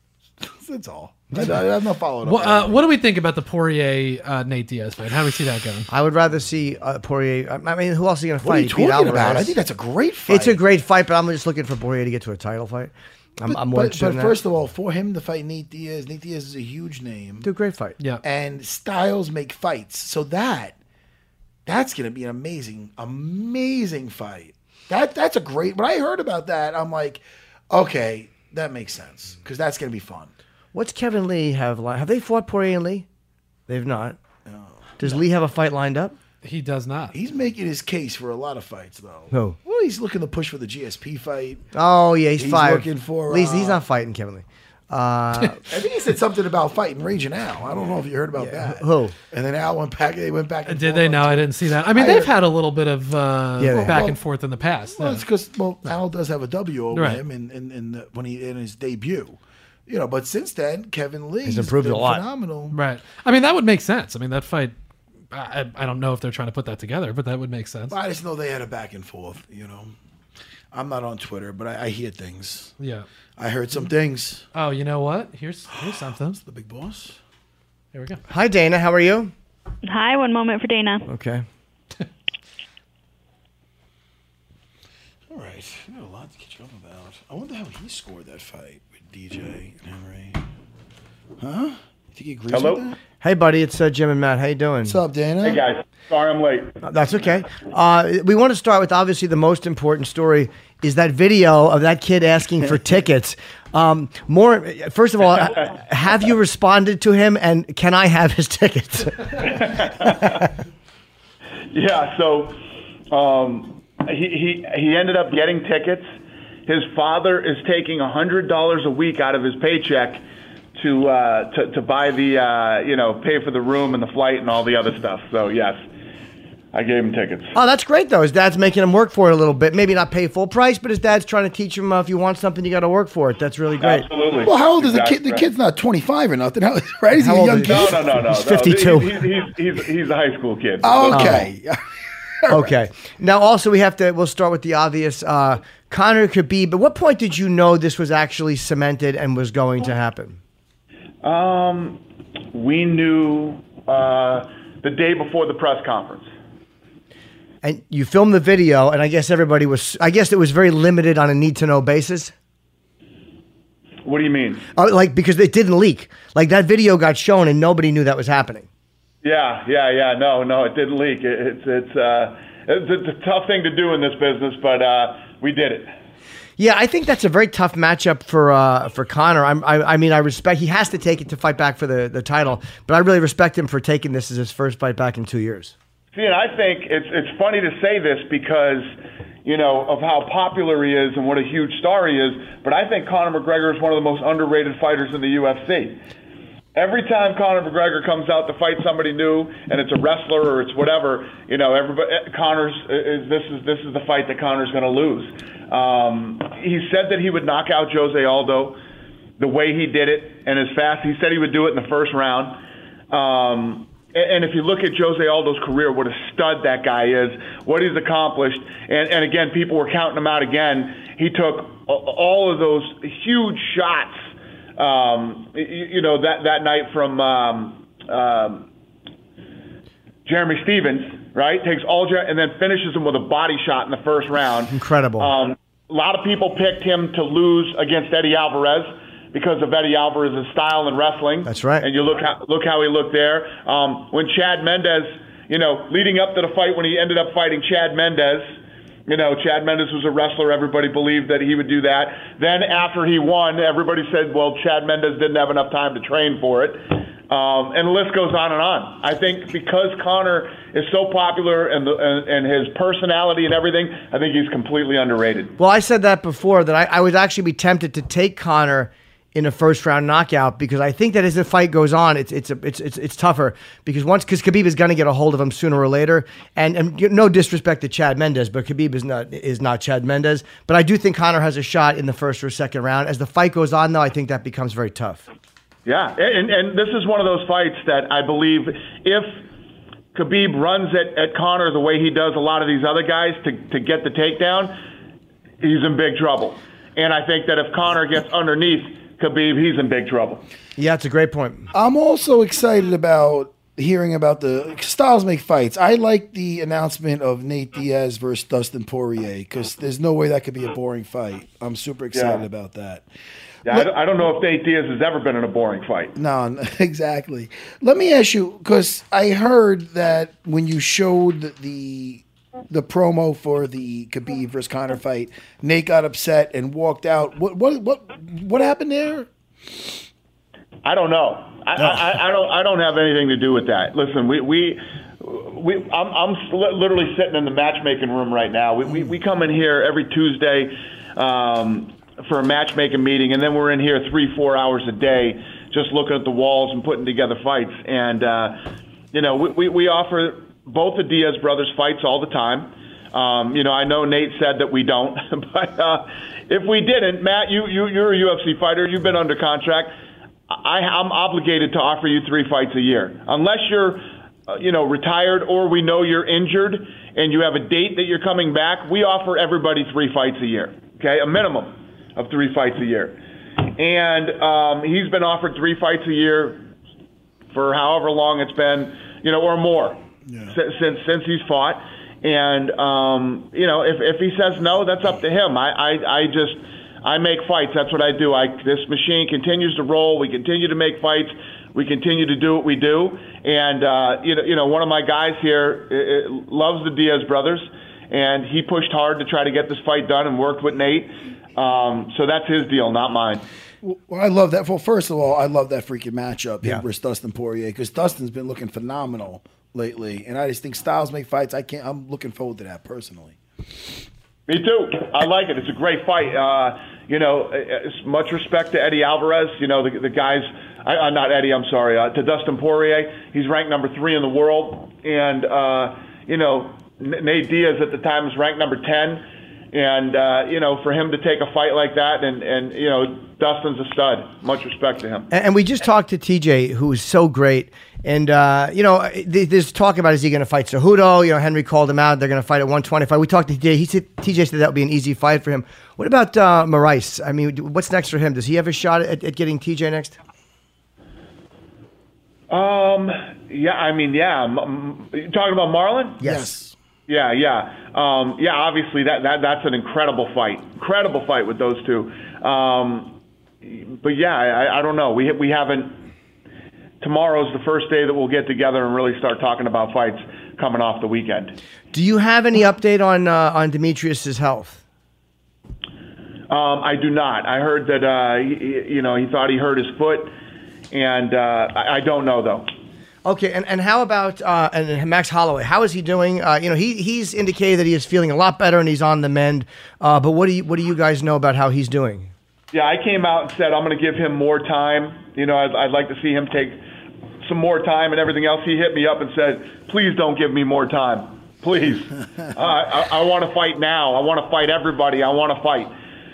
That's all. I, I, I'm not following up. What, uh, what do we think about the Poirier uh, Nate Diaz fight? How do we see that going? I would rather see uh, Poirier. I mean, who else are you going to fight? What are you He beat talking Alvarez. about? I think that's a great fight. It's a great fight, but I'm just looking for Poirier to get to a title fight. I'm, But, I'm more but, interested but in that. first of all, for him to fight Nate Diaz, Nate Diaz is a huge name. Do a great fight. Yeah. And styles make fights. So that, that's going to be an amazing, amazing fight. That That's a great, when I heard about that, I'm like, okay, that makes sense. Because that's going to be fun. What's Kevin Lee have? Li- have they fought Poirier and Lee? They've not. Does Lee have a fight lined up? He does not. He's making his case for a lot of fights, though. Who? Well, he's looking to push for the G S P fight. Oh yeah, he's, He's five. looking for, Lee's, uh, he's not fighting Kevin Lee. Uh, I think he said something about fighting Raging Al. I don't know if you heard about that. who? And then Al went back. They went back. And Did forth they? on No, I didn't see that. I mean, I they've heard- had a little bit of uh, Yeah, they back have. and forth in the past. Well, Yeah. it's because well, Al does have a W over Right. him in in, in the, when he in his debut, you know. But since then, Kevin Lee He's improved a lot. Phenomenal. Right. I mean, that would make sense. I mean, that fight. I, I don't know if they're trying to put that together, but that would make sense. I just know they had a back and forth. You know, I'm not on Twitter, but I, I hear things. Yeah. I heard some things. Oh, you know what? Here's here's something. The big boss. Here we go. Hi Dana, how are you? Hi, one moment for Dana. Okay. All right, we got a lot to catch up about. I wonder how he scored that fight with D J and Henry. Huh? You think he agrees Hello? with that? Hey, buddy, it's uh, Jim and Matt. How you doing? What's up, Dana? Hey, guys. Sorry I'm late. Uh, That's okay. Uh, we want to start with, obviously, the most important story is that video of that kid asking for tickets. Um, more, first of all, have you responded to him, and can I have his tickets? Yeah, so um, he, he, he ended up getting tickets. His father is taking one hundred dollars a week out of his paycheck to uh, to, to buy the, uh, you know, pay for the room and the flight and all the other stuff. So, yes, I gave him tickets. Oh, that's great, though. His dad's making him work for it a little bit. Maybe not pay full price, but his dad's trying to teach him uh, if you want something, you got to work for it. That's really great. Absolutely. Well, how old is Exactly the kid? The right. kid's not twenty-five or nothing, how- right? Is he How a old young is kid? he? No, no, no, no. He's no. fifty-two. He's, he's, he's, he's a high school kid. Oh, okay. Okay. Now, also, we have to, we'll start with the obvious. Uh, Conor Khabib, at what point did you know this was actually cemented and was going to happen? Um, we knew uh, the day before the press conference. And you filmed the video, and I guess everybody was, I guess it was very limited on a need-to-know basis. What do you mean? Uh, like, because it didn't leak. Like, that video got shown, and nobody knew that was happening. Yeah, yeah, yeah. No, no, it didn't leak. It, it's it's uh, it's, it's a tough thing to do in this business, but uh, we did it. Yeah, I think that's a very tough matchup for uh, for Conor. I'm, I, I mean, I respect, he has to take it to fight back for the, the title, but I really respect him for taking this as his first fight back in two years. See, and I think it's it's funny to say this because, you know, of how popular he is and what a huge star he is, but I think Conor McGregor is one of the most underrated fighters in the U F C. Every time Conor McGregor comes out to fight somebody new, and it's a wrestler or it's whatever, you know, everybody, Conor's is this is this is the fight that Conor's going to lose. Um, he said that he would knock out Jose Aldo the way he did it and as fast. He said he would do it in the first round. Um, and, and if you look at Jose Aldo's career, what a stud that guy is, what he's accomplished, and, and again, people were counting him out again. He took all of those huge shots. Um, you, you know, that, that night from um, um, Jeremy Stevens, right? Takes all Jer- and then finishes him with a body shot in the first round. Incredible. Um, a lot of people picked him to lose against Eddie Alvarez because of Eddie Alvarez's style in wrestling. That's right. And you look how, look how he looked there. Um, when Chad Mendez, you know, leading up to the fight when he ended up fighting Chad Mendez, you know, Chad Mendez was a wrestler. Everybody believed that he would do that. Then after he won, everybody said, well, Chad Mendez didn't have enough time to train for it. Um, and the list goes on and on. I think because Conor is so popular and, the, and and his personality and everything, I think he's completely underrated. Well, I said that before, that I, I would actually be tempted to take Conor in a first round knockout, because I think that as the fight goes on, it's it's a, it's it's it's tougher, because once because Khabib is going to get a hold of him sooner or later, and and no disrespect to Chad Mendez, but Khabib is not is not Chad Mendez, but I do think Conor has a shot in the first or second round. As the fight goes on, though, I think that becomes very tough. Yeah, and and this is one of those fights that I believe if Khabib runs at, at Conor the way he does a lot of these other guys to to get the takedown, he's in big trouble. And I think that if Conor gets underneath Khabib, he's in big trouble. Yeah, it's a great point. I'm also excited about hearing about the styles make fights. I like the announcement of Nate Diaz versus Dustin Poirier, because there's no way that could be a boring fight. I'm super excited Yeah. about that. Yeah, I don't- I don't know if Nate Diaz has ever been in a boring fight. No, n- exactly. Let me ask you, because I heard that when you showed the the promo for the Khabib versus Conor fight, Nate got upset and walked out. What what what what happened there? I don't know. I, I, I don't. I don't have anything to do with that. Listen, we we. We, I'm, I'm literally sitting in the matchmaking room right now. We, we, we come in here every Tuesday um, for a matchmaking meeting, and then we're in here three, four hours a day just looking at the walls and putting together fights. And, uh, you know, we, we, we offer both the Diaz brothers fights all the time. Um, you know, I know Nate said that we don't, but uh, if we didn't, Matt, you, you, you're a U F C fighter. You've been under contract. I, I'm obligated to offer you three fights a year. Unless you're, uh, you know, retired or we know you're injured and you have a date that you're coming back, we offer everybody three fights a year, okay? A minimum of three fights a year. And um, he's been offered three fights a year for however long it's been, you know, or more Yeah. since, since since he's fought. And, um, you know, if, if he says no, that's up to him. I, I, I just, I make fights. That's what I do. I, this machine continues to roll. We continue to make fights. We continue to do what we do. And, uh, you know, you know, one of my guys here uh, loves the Diaz brothers, and he pushed hard to try to get this fight done and worked with Nate. Um, so that's his deal, not mine. Well, I love that. Well, first of all, I love that freaking matchup Yeah. him versus Dustin Poirier, because Dustin's been looking phenomenal lately, and I just think styles make fights. I can't. I'm looking forward to that personally. Me too. I like it. It's a great fight. Uh, you know, it's much respect to Eddie Alvarez. You know, the, the guys, I, uh, not Eddie, I'm sorry, uh, to Dustin Poirier. He's ranked number three in the world. And, uh, you know, N- Nate Diaz at the time was ranked number ten. And, uh, you know, for him to take a fight like that, and, and you know, Dustin's a stud. Much respect to him. And, and we just talked to T J, who is so great. And, uh, you know, th- there's talk about, is he going to fight Cejudo? You know, Henry called him out. They're going to fight at one twenty-five. We talked to T J. He said, T J said that would be an easy fight for him. What about uh, Moraes? I mean, what's next for him? Does he have a shot at, at getting T J next? Um. Yeah. I mean, yeah. M- m- you talking about Marlon? Yes. Yeah. Yeah. Um. Yeah. Obviously, that, that that's an incredible fight. Incredible fight with those two. Um. But yeah, I, I don't know. We we haven't. Tomorrow's the first day that we'll get together and really start talking about fights coming off the weekend. Do you have any update on uh, on Demetrius's health? Um, I do not. I heard that uh, he, you know he thought he hurt his foot, and uh, I, I don't know though. Okay, and, and how about uh, and Max Holloway? How is he doing? Uh, you know, he he's indicated that he is feeling a lot better and he's on the mend. Uh, but what do you what do you guys know about how he's doing? Yeah, I came out and said I'm going to give him more time. You know, I'd, I'd like to see him take some more time and everything else. He hit me up and said, "Please don't give me more time, please. uh, I, I want to fight now. I want to fight everybody. I want to fight."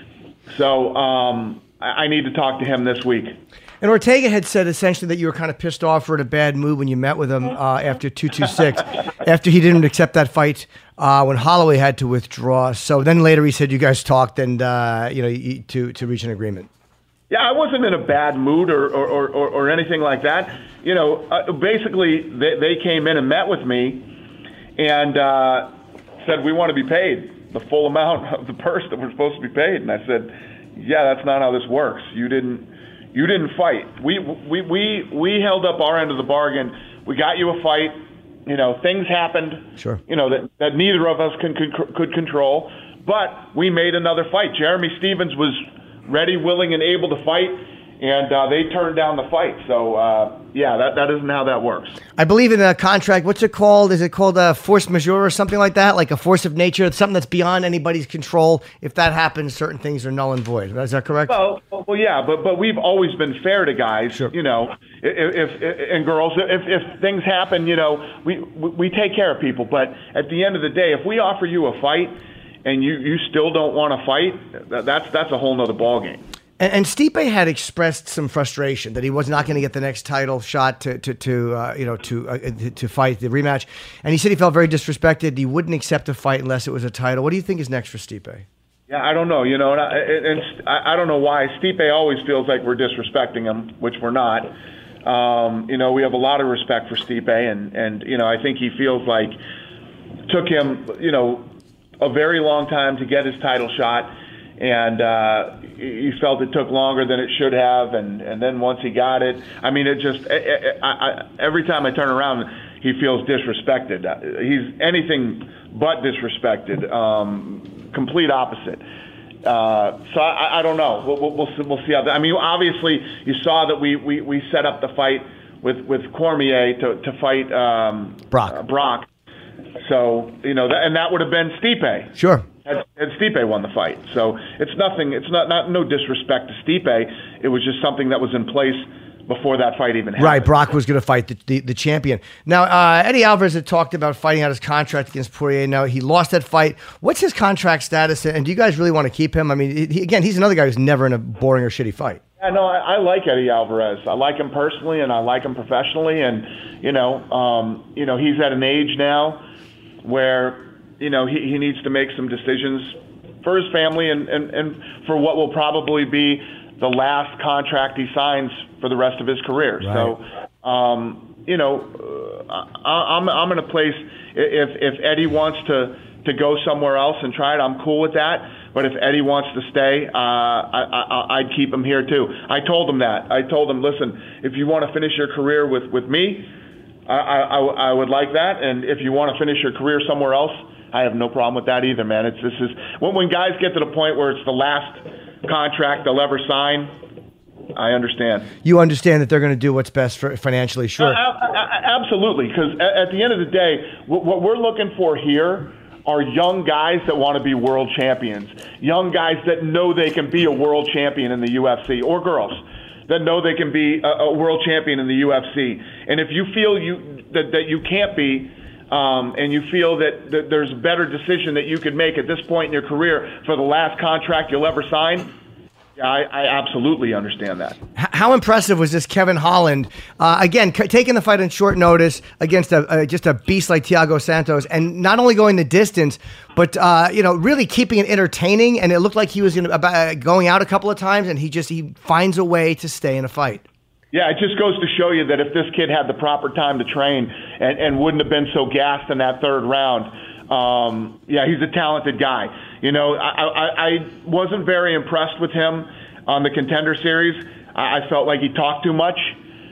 So um, I, I need to talk to him this week. And Ortega had said essentially that you were kind of pissed off or in a bad mood when you met with him uh, after two two six, after he didn't accept that fight uh, when Holloway had to withdraw. So then later he said you guys talked and uh, you know you, to to reach an agreement. Yeah, I wasn't in a bad mood or or, or, or anything like that. You know, uh, basically they, they came in and met with me and uh, said we want to be paid the full amount of the purse that we're supposed to be paid. And I said, yeah, that's not how this works. You didn't. You didn't fight. We we we we held up our end of the bargain. We got you a fight. You know, things happened. Sure. You know that, that neither of us can, could could control. But we made another fight. Jeremy Stevens was ready, willing, and able to fight, and uh, they turned down the fight. So uh, yeah, that that isn't how that works. I believe in a contract. What's it called? Is it called a force majeure or something like that? Like a force of nature? It's something that's beyond anybody's control. If that happens, certain things are null and void. Is that correct? Well, well, yeah, but but we've always been fair to guys, sure. You know, if, if and girls. If if things happen, you know, we we take care of people. But at the end of the day, if we offer you a fight and you, you still don't want to fight, that's that's a whole nother ballgame. And, and Stipe had expressed some frustration that he was not going to get the next title shot to to, to uh, you know to uh, to fight the rematch, and he said he felt very disrespected. He wouldn't accept a fight unless it was a title. What do you think is next for Stipe? Yeah, I don't know. You know, and I, and I don't know why Stipe always feels like we're disrespecting him, which we're not. Um, you know, we have a lot of respect for Stipe, and and you know, I think he feels like it took him, you know, a very long time to get his title shot. And uh, he felt it took longer than it should have, and, and then once he got it, I mean, it just I, I, I, every time I turn around, he feels disrespected. He's anything but disrespected, um, complete opposite. Uh, so I, I don't know. We'll, we'll, we'll, see, we'll see how. That, I mean, obviously, you saw that we, we, we set up the fight with with Cormier to to fight um, Brock. Uh, Brock. So you know, that, and that would have been Stipe. Sure. Had, had Stipe won the fight. So it's nothing, it's not, not no disrespect to Stipe. It was just something that was in place before that fight even happened. Right, Brock was going to fight the, the, the champion. Now, uh, Eddie Alvarez had talked about fighting out his contract against Poirier. Now, he lost that fight. What's his contract status, and do you guys really want to keep him? I mean, he, again, he's another guy who's never in a boring or shitty fight. Yeah, no, I, I like Eddie Alvarez. I like him personally, and I like him professionally, and, you know, um, you know, he's at an age now where, you know, he, he needs to make some decisions for his family and, and, and for what will probably be the last contract he signs for the rest of his career. Right. So, um, you know, uh, I, I'm I'm in a place if if Eddie wants to to go somewhere else and try it, I'm cool with that. But if Eddie wants to stay, uh, I, I, I'd keep him here too. I told him that. I told him, listen, if you want to finish your career with, with me, I, I, I would like that. And if you want to finish your career somewhere else, I have no problem with that either, man. It's this is when when guys get to the point where it's the last contract they'll ever sign. I understand. You understand that they're going to do what's best for financially, sure. Uh, absolutely, because at, at the end of the day, what, what we're looking for here are young guys that want to be world champions, young guys that know they can be a world champion in the U F C, or girls that know they can be a, a world champion in the U F C. And if you feel you that, that you can't be, um, and you feel that, that there's a better decision that you could make at this point in your career for the last contract you'll ever sign, yeah, I, I absolutely understand that. How impressive was this Kevin Holland? Uh, again, c- taking the fight on short notice against a, uh, just a beast like Thiago Santos, and not only going the distance, but uh, you know, really keeping it entertaining. And it looked like he was gonna, uh, going out a couple of times, and he just he finds a way to stay in a fight. Yeah, it just goes to show you that if this kid had the proper time to train and, and wouldn't have been so gassed in that third round, um, yeah, he's a talented guy. You know, I, I, I wasn't very impressed with him on the Contender Series. I felt like he talked too much,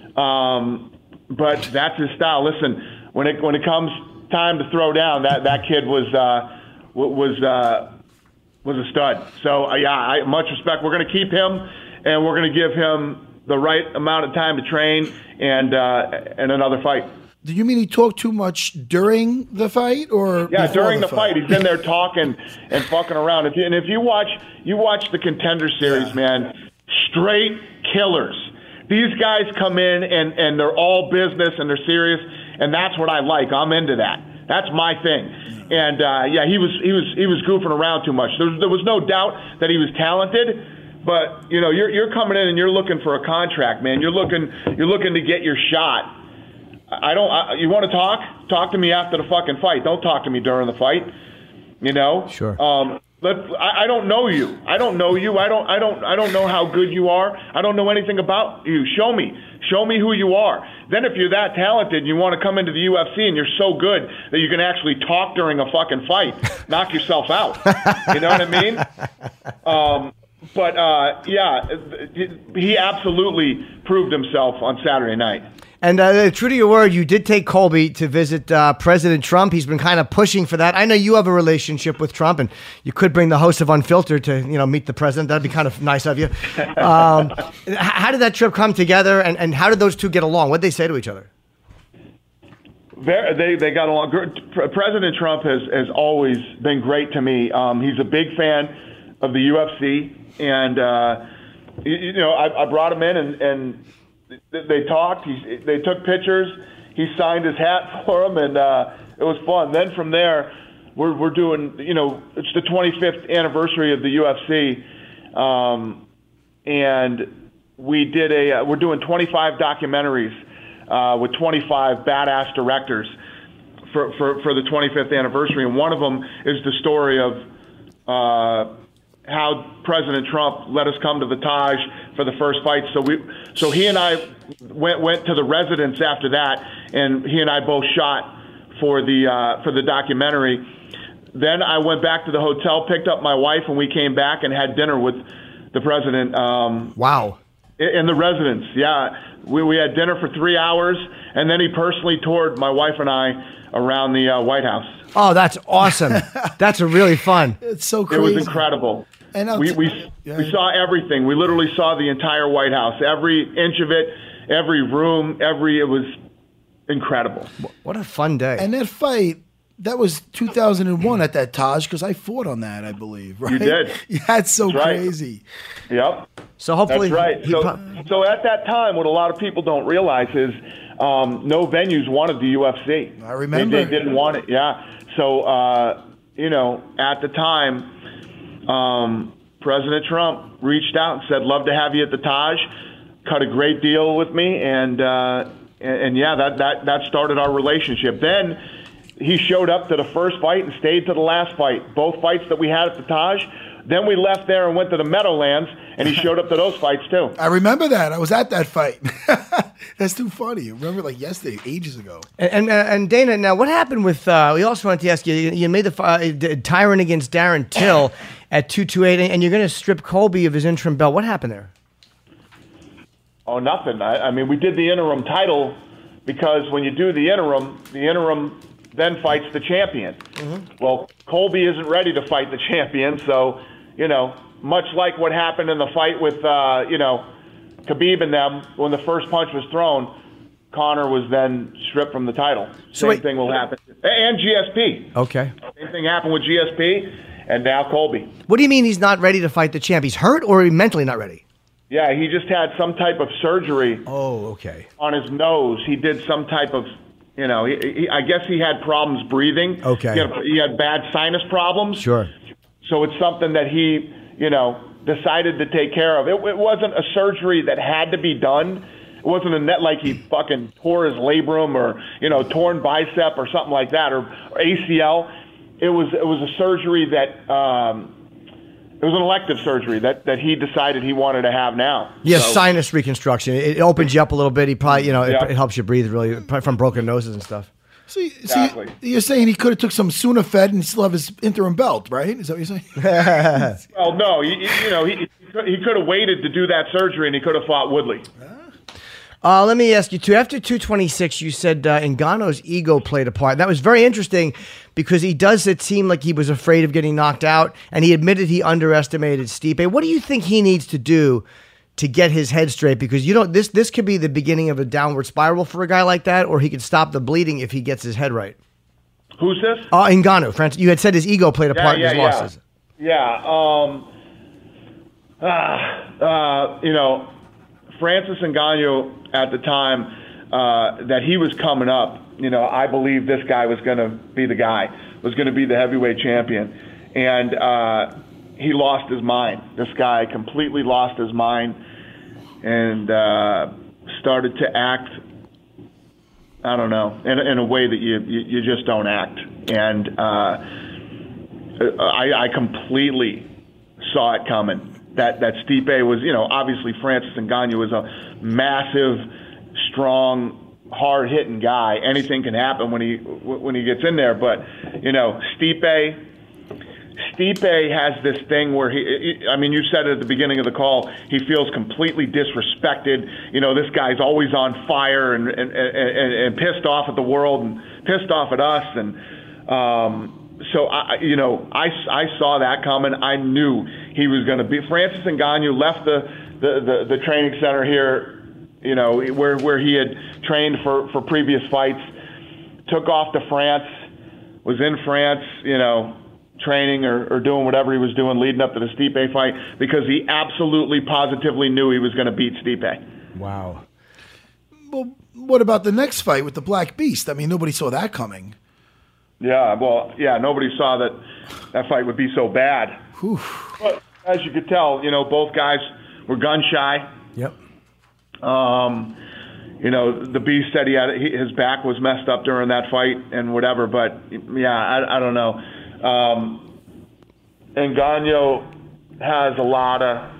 um, but that's his style. Listen, when it when it comes time to throw down, that, that kid was uh, was uh, was a stud. So uh, yeah, I, much respect. We're going to keep him, and we're going to give him the right amount of time to train and uh, and another fight. Do you mean he talked too much during the fight, or yeah, before during the, the fight? He's in there talking and fucking around. If you, and if you watch, you watch the Contender Series, yeah. man, straight killers. These guys come in and and they're all business and they're serious, and that's what I like. I'm into that. That's my thing. And uh, yeah, he was he was he was goofing around too much. There, there was no doubt that he was talented. But you know, you're you're coming in and you're looking for a contract, man. You're looking you're looking to get your shot. I don't. I, you want to talk? Talk to me after the fucking fight. Don't talk to me during the fight. You know. Sure. Um. Let. I, I don't know you. I don't know you. I don't. I don't. I don't know how good you are. I don't know anything about you. Show me. Show me who you are. Then, if you're that talented and you want to come into the U F C and you're so good that you can actually talk during a fucking fight, knock yourself out. You know what I mean? Um. But uh, yeah, he absolutely proved himself on Saturday night. And uh, true to your word, you did take Colby to visit uh, President Trump. He's been kind of pushing for that. I know you have a relationship with Trump, and you could bring the host of Unfiltered to, you know, meet the president. That'd be kind of nice of you. Um, how did that trip come together, and, and how did those two get along? What did they say to each other? Very, they they got along. President Trump has, has always been great to me. Um, he's a big fan of the U F C, and uh, you, you know, I, I brought him in and. and They talked. He, they took pictures. He signed his hat for him, and uh, it was fun. Then from there, we're we're doing. You know, it's the twenty-fifth anniversary of the U F C, um, and we did a. Uh, we're doing twenty-five documentaries uh, with twenty-five badass directors for, for for the twenty-fifth anniversary, and one of them is the story of. Uh, how President Trump let us come to the Taj for the first fight. So we, so he and I went went to the residence after that, and he and I both shot for the uh, for the documentary. Then I went back to the hotel, picked up my wife, and we came back and had dinner with the president. Um, wow! In the residence, yeah, we we had dinner for three hours, and then he personally toured my wife and I around the uh, White House. Oh, that's awesome! That's a really fun. It's so crazy. It was incredible. And we we, yeah. we saw everything. We literally saw the entire White House, every inch of it, every room, every. It was incredible. What a fun day! And that fight, that was two thousand one at that Taj, because I fought on that, I believe. Right? You did. Yeah, that's so that's crazy. Right. Yep. So hopefully, that's right. So, pro- so at that time, what a lot of people don't realize is um, no venues wanted the U F C. I remember. They, they didn't want it. Yeah. So uh, you know, at the time. Um, President Trump reached out and said, "Love to have you at the Taj." Cut a great deal with me, and uh, and, and yeah, that, that that started our relationship. Then he showed up to the first fight and stayed to the last fight. Both fights that we had at the Taj Then we left there and went to the Meadowlands, and he showed up to those fights too. I remember that. I was at that fight. That's too funny. I remember like yesterday, ages ago. And and, uh, and Dana, now what happened with? Uh, we also wanted to ask you. You, you made the uh, Tyrant against Darren Till at two twenty-eight, and you're going to strip Colby of his interim belt. What happened there? Oh, nothing. I, I mean, we did the interim title because when you do the interim, the interim then fights the champion. Mm-hmm. Well, Colby isn't ready to fight the champion, so, you know, much like what happened in the fight with, uh, you know, Khabib and them, when the first punch was thrown, Conor was then stripped from the title. So Same wait. thing will happen. And G S P. Okay. Same thing happened with G S P, and now Colby. What do you mean he's not ready to fight the champ? He's hurt or mentally not ready? Yeah, he just had some type of surgery. Oh, okay. On his nose. He did some type of, you know, he, he, I guess he had problems breathing. Okay. He had, he had bad sinus problems. Sure. So it's something that he, you know, decided to take care of. It, it wasn't a surgery that had to be done. It wasn't a net like he fucking tore his labrum or, you know, torn bicep or something like that, or, or A C L. It was it was a surgery that um, it was an elective surgery that, that he decided he wanted to have now. Yeah, So- sinus reconstruction. It, it opens you up a little bit. He probably, you know, Yeah. it, it helps you breathe really probably from broken noses and stuff. So, you- so you- you're saying he could have took some Sudafed and still have his interim belt, right? Is that what you're saying? Well, no, you, you know, he he could have waited to do that surgery, and he could have fought Woodley. Uh, let me ask you too. After two twenty-six, you said uh, Ngannou's ego played a part. That was very interesting because he does it seem like he was afraid of getting knocked out, and he admitted he underestimated Stipe. What do you think he needs to do to get his head straight? Because you don't. This this could be the beginning of a downward spiral for a guy like that, or he could stop the bleeding if he gets his head right. Who's this? Uh, Ngannou, Francis. You had said his ego played a Yeah, part yeah, in his yeah. losses. Yeah. Um, uh, uh, you know, Francis Ngannou at the time uh, that he was coming up, you know, I believe this guy was going to be the guy, was going to be the heavyweight champion. And uh, he lost his mind. This guy completely lost his mind and uh, started to act, I don't know, in, in a way that you, you, you just don't act. And uh, I, I completely saw it coming. That that Stipe was, you know, obviously Francis Ngannou was a massive, strong, hard-hitting guy. Anything can happen when he when he gets in there. But, you know, Stipe, Stipe has this thing where he, I mean, you said it at the beginning of the call, he feels completely disrespected. You know, this guy's always on fire and and, and, and pissed off at the world and pissed off at us. And um, so, I, you know, I, I saw that coming. I knew he was going to be. Francis Ngannou left the, the, the, the training center here, you know, where, where he had trained for, for previous fights, took off to France, was in France, you know, training or, or doing whatever he was doing leading up to the Stipe fight because he absolutely, positively knew he was going to beat Stipe. Wow. Well, what about the next fight with the Black Beast? I mean, nobody saw that coming. Yeah, well, yeah, nobody saw that that fight would be so bad. Whew. But as you could tell, you know, both guys were gun shy. Yep. Um, you know, the Beast said he had he, his back was messed up during that fight and whatever. But yeah, I, I don't know. Um, Ngannou has a lot of.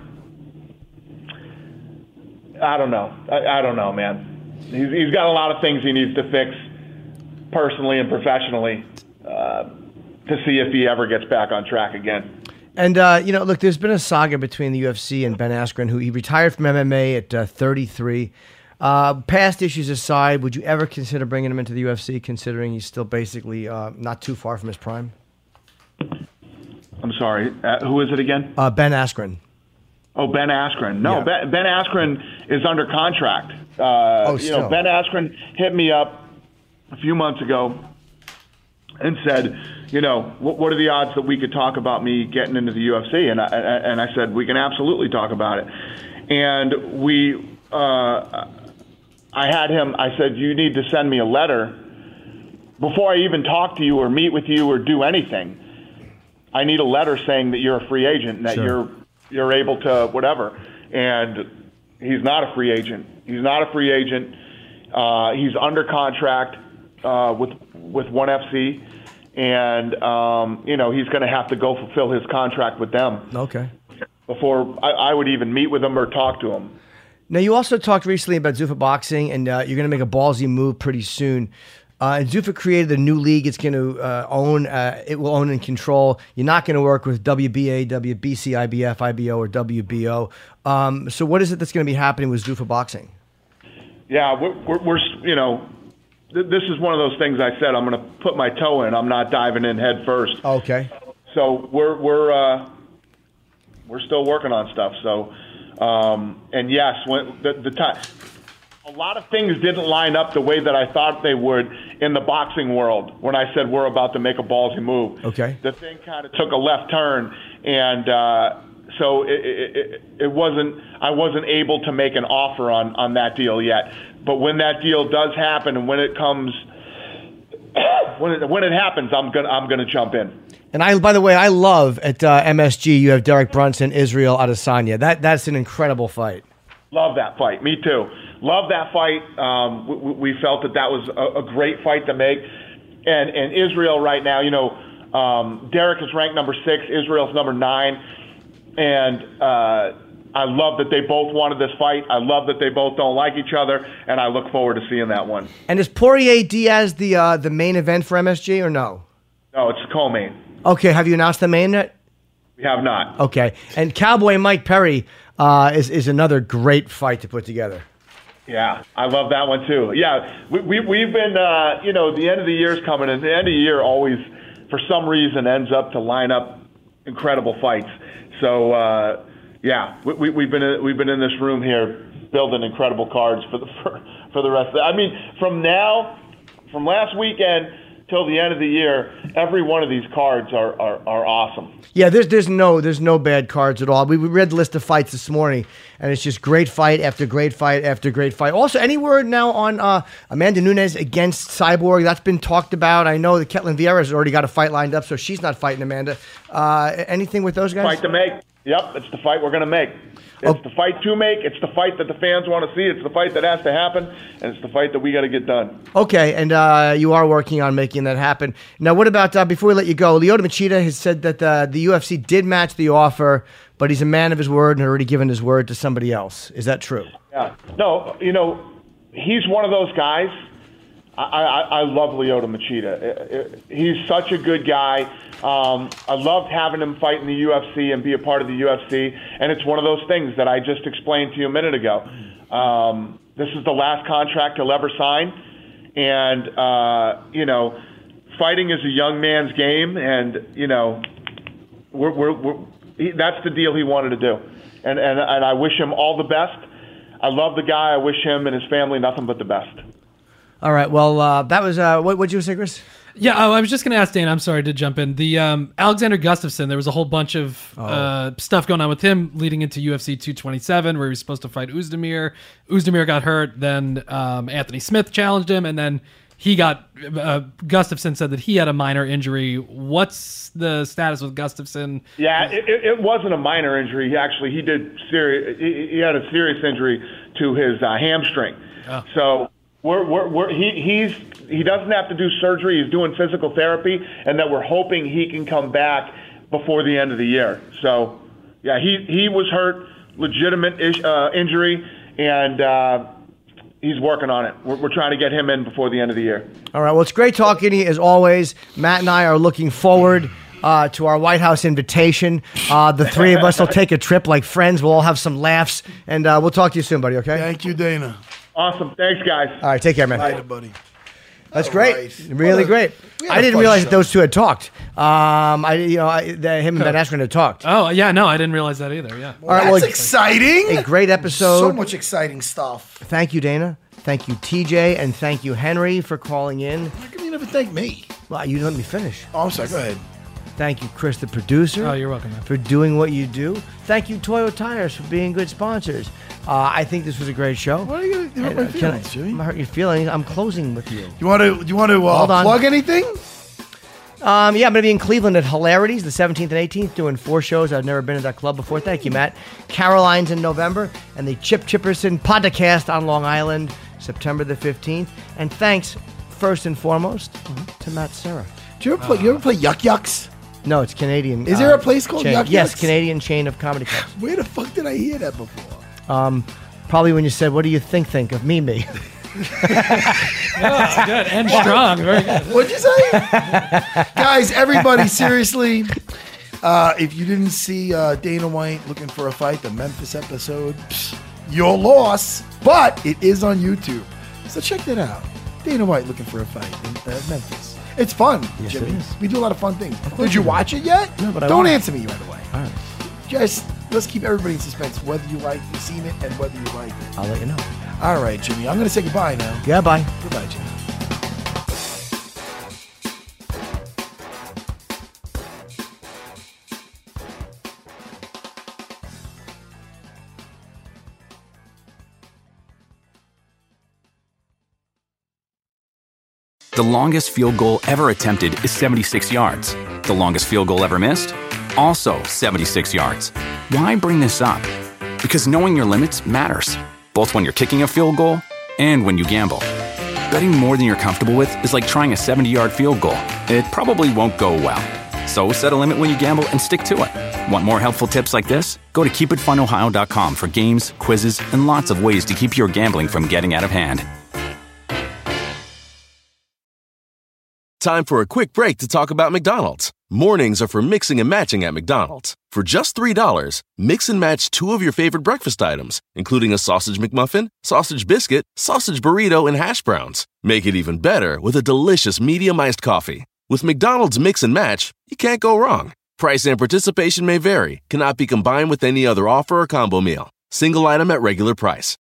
I don't know. I, I don't know, man. He's, he's got a lot of things he needs to fix personally and professionally uh, to see if he ever gets back on track again. And, uh, you know, look, there's been a saga between the U F C and Ben Askren, who he retired from M M A at uh, thirty-three. Uh, past issues aside, would you ever consider bringing him into the U F C, considering he's still basically uh, not too far from his prime? I'm sorry. Uh, who is it again? Uh, Ben Askren. Oh, Ben Askren. No, Yeah. Ben, Ben Askren is under contract. Uh, Oh, you still. know, Ben Askren hit me up a few months ago and said, you know, what, what are the odds that we could talk about me getting into the U F C? And I, and I said, we can absolutely talk about it. And we, uh, I had him, I said, you need to send me a letter before I even talk to you or meet with you or do anything. I need a letter saying that you're a free agent and that Sure. you're you're able to whatever. And he's not a free agent. He's not a free agent. Uh, he's under contract uh, with with ONE F C, and um, you know he's going to have to go fulfill his contract with them. Okay. Before I, I would even meet with him or talk to him. Now, you also talked recently about Zuffa Boxing, and uh, you're going to make a ballsy move pretty soon. Uh, and Zuffa created a new league. It's going to uh, own. Uh, it will own and control. You're not going to work with W B A, W B C, I B F, I B O, or W B O. Um, so, what is it that's going to be happening with Zuffa Boxing? Yeah, we're, we're, we're you know, th- this is one of those things I said I'm going to put my toe in. I'm not diving in head first. Okay. So we're we're uh, we're still working on stuff. So. Um, and yes, when the, the time, a lot of things didn't line up the way that I thought they would in the boxing world when I said we're about to make a ballsy move. Okay. The thing kind of took a left turn, and uh, so it, it, it, it wasn't. I wasn't able to make an offer on, on that deal yet. But when that deal does happen, and when it comes, when it, when it happens, I'm gonna I'm gonna jump in. And I, by the way, I love at uh, M S G you have Derek Brunson, Israel Adesanya. That that's an incredible fight. Love that fight. Me too. Love that fight. Um, we, we felt that that was a, a great fight to make. And and Israel right now, you know, um, Derek is ranked number six. Israel's number nine. And uh, I love that they both wanted this fight. I love that they both don't like each other, and I look forward to seeing that one. And is Poirier Diaz the uh, the main event for M S G or no? No, it's the co-main. Okay, have you announced the main yet? We have not. Okay, and Cowboy Mike Perry uh, is is another great fight to put together. Yeah, I love that one too. Yeah, we, we we've been uh, you know the end of the year is coming, and the end of the year always for some reason ends up to line up incredible fights. So uh, yeah, we, we, we've been in, we've been in this room here building incredible cards for the for, for the rest of the, I mean, from now, from last weekend till the end of the year, every one of these cards are, are, are awesome. Yeah, there's there's no there's no bad cards at all. We, we read the list of fights this morning, and it's just great fight after great fight after great fight. Also, any word now on uh, Amanda Nunes against Cyborg? That's been talked about. I know that Ketlin Vieira has already got a fight lined up, so she's not fighting Amanda. Uh, anything with those guys? Fight to make. Yep, it's the fight we're going to make. It's oh. the fight to make. It's the fight that the fans want to see. It's the fight that has to happen, and it's the fight that we got to get done. Okay, and uh, you are working on making that happen. Now, what about, uh, before we let you go, Lyoto Machida has said that uh, the U F C did match the offer, but he's a man of his word and had already given his word to somebody else. Is that true? Yeah. No, you know, he's one of those guys. I, I, I love Lyoto Machida. He's such a good guy. Um, I loved having him fight in the U F C and be a part of the U F C. And it's one of those things that I just explained to you a minute ago. Um, this is the last contract he'll ever sign. And, uh, you know, fighting is a young man's game. And, you know, we're, we're, we're, he, that's the deal he wanted to do. And, and, and I wish him all the best. I love the guy. I wish him and his family nothing but the best. All right. Well, uh, that was uh, what. What'd you say, Chris? Yeah, oh, I was just going to ask Dana. I'm sorry to jump in. The um, Alexander Gustafsson. There was a whole bunch of Oh. uh, stuff going on with him leading into U F C two twenty-seven, where he was supposed to fight Uzdemir. Uzdemir got hurt. Then um, Anthony Smith challenged him, and then he got. Uh, Gustafsson said that he had a minor injury. What's the status with Gustafsson? Yeah, it, it, it wasn't a minor injury. He actually he did serious. He, he had a serious injury to his uh, hamstring. Oh. So. We're, we're, we're, he, he's, he doesn't have to do surgery. He's doing physical therapy, and that we're hoping he can come back before the end of the year. So, yeah, he, he was hurt, legitimate ish, uh, injury, and uh, he's working on it. We're, we're trying to get him in before the end of the year. All right. Well, it's great talking to you as always. Matt and I are looking forward uh, to our White House invitation. Uh, the three of us will take a trip like friends. We'll all have some laughs, and uh, we'll talk to you soon, buddy. Okay? Thank you, Dana. Awesome. Thanks, guys. All right. Take care, man. Later, buddy. That's All great. right. Really What a- great. we had I a didn't fun realize show. that those two had talked. Um, I, you know, I, the, him and Ben Askren had talked. Oh, yeah, no, I didn't realize that either. Yeah. All right, That's well, exciting. A great episode. So much exciting stuff. Thank you, Dana. Thank you, T J, and thank you, Henry, for calling in. How come you never thank me? Well, you didn't let me finish. Oh, I'm sorry. Go ahead. Thank you, Chris, the producer. Oh, you're welcome, man. For doing what you do. Thank you, Toyo Tires, for being good sponsors. Uh, I think this was a great show. Why are you gonna hurt my Uh, can feelings, I, Jimmy? I'm hurt your feelings. I'm closing with you. You want to? You want to uh, Hold on. plug anything? Um, yeah, I'm going to be in Cleveland at Hilarities the seventeenth and eighteenth, doing four shows. I've never been to that club before. Thank you, Matt. Caroline's in November, and the Chip Chipperson Podcast on Long Island, September the fifteenth. And thanks, first and foremost, to Matt Serra. Do you ever play? You ever play Yuck Yucks? No, it's Canadian. Is there a place called chain. Yuck Yes, Yucks? Canadian chain of comedy clubs. Where the fuck did I hear that before? Um, probably when you said, "What do you think? Think of me, me." Oh, good and strong. Very good. What'd you say? Guys, everybody, seriously, uh, if you didn't see uh, Dana White looking for a fight, the Memphis episode, psh, your loss. But it is on YouTube, so check that out. Dana White looking for a fight in uh, Memphis. It's fun, Yes, Jimmy. it is. We do a lot of fun things. course Did you we do. watch it yet? No, but I Don't won't. answer me right away. All right, Just let's keep everybody in suspense, whether you like you've seen it and whether you like it. I'll let you know. All right, Jimmy. I'm going to say goodbye now. Yeah, bye. Goodbye, Jimmy. The longest field goal ever attempted is seventy-six yards. The longest field goal ever missed? Also seventy-six yards. Why bring this up? Because knowing your limits matters, both when you're kicking a field goal and when you gamble. Betting more than you're comfortable with is like trying a seventy-yard field goal. It probably won't go well. So set a limit when you gamble and stick to it. Want more helpful tips like this? Go to keep it fun ohio dot com for games, quizzes, and lots of ways to keep your gambling from getting out of hand. Time for a quick break to talk about McDonald's. Mornings are for mixing and matching at McDonald's. For just three dollars, mix and match two of your favorite breakfast items, including a sausage McMuffin, sausage biscuit, sausage burrito, and hash browns. Make it even better with a delicious medium iced coffee. With McDonald's Mix and Match, you can't go wrong. Price and participation may vary, cannot be combined with any other offer or combo meal. Single item at regular price.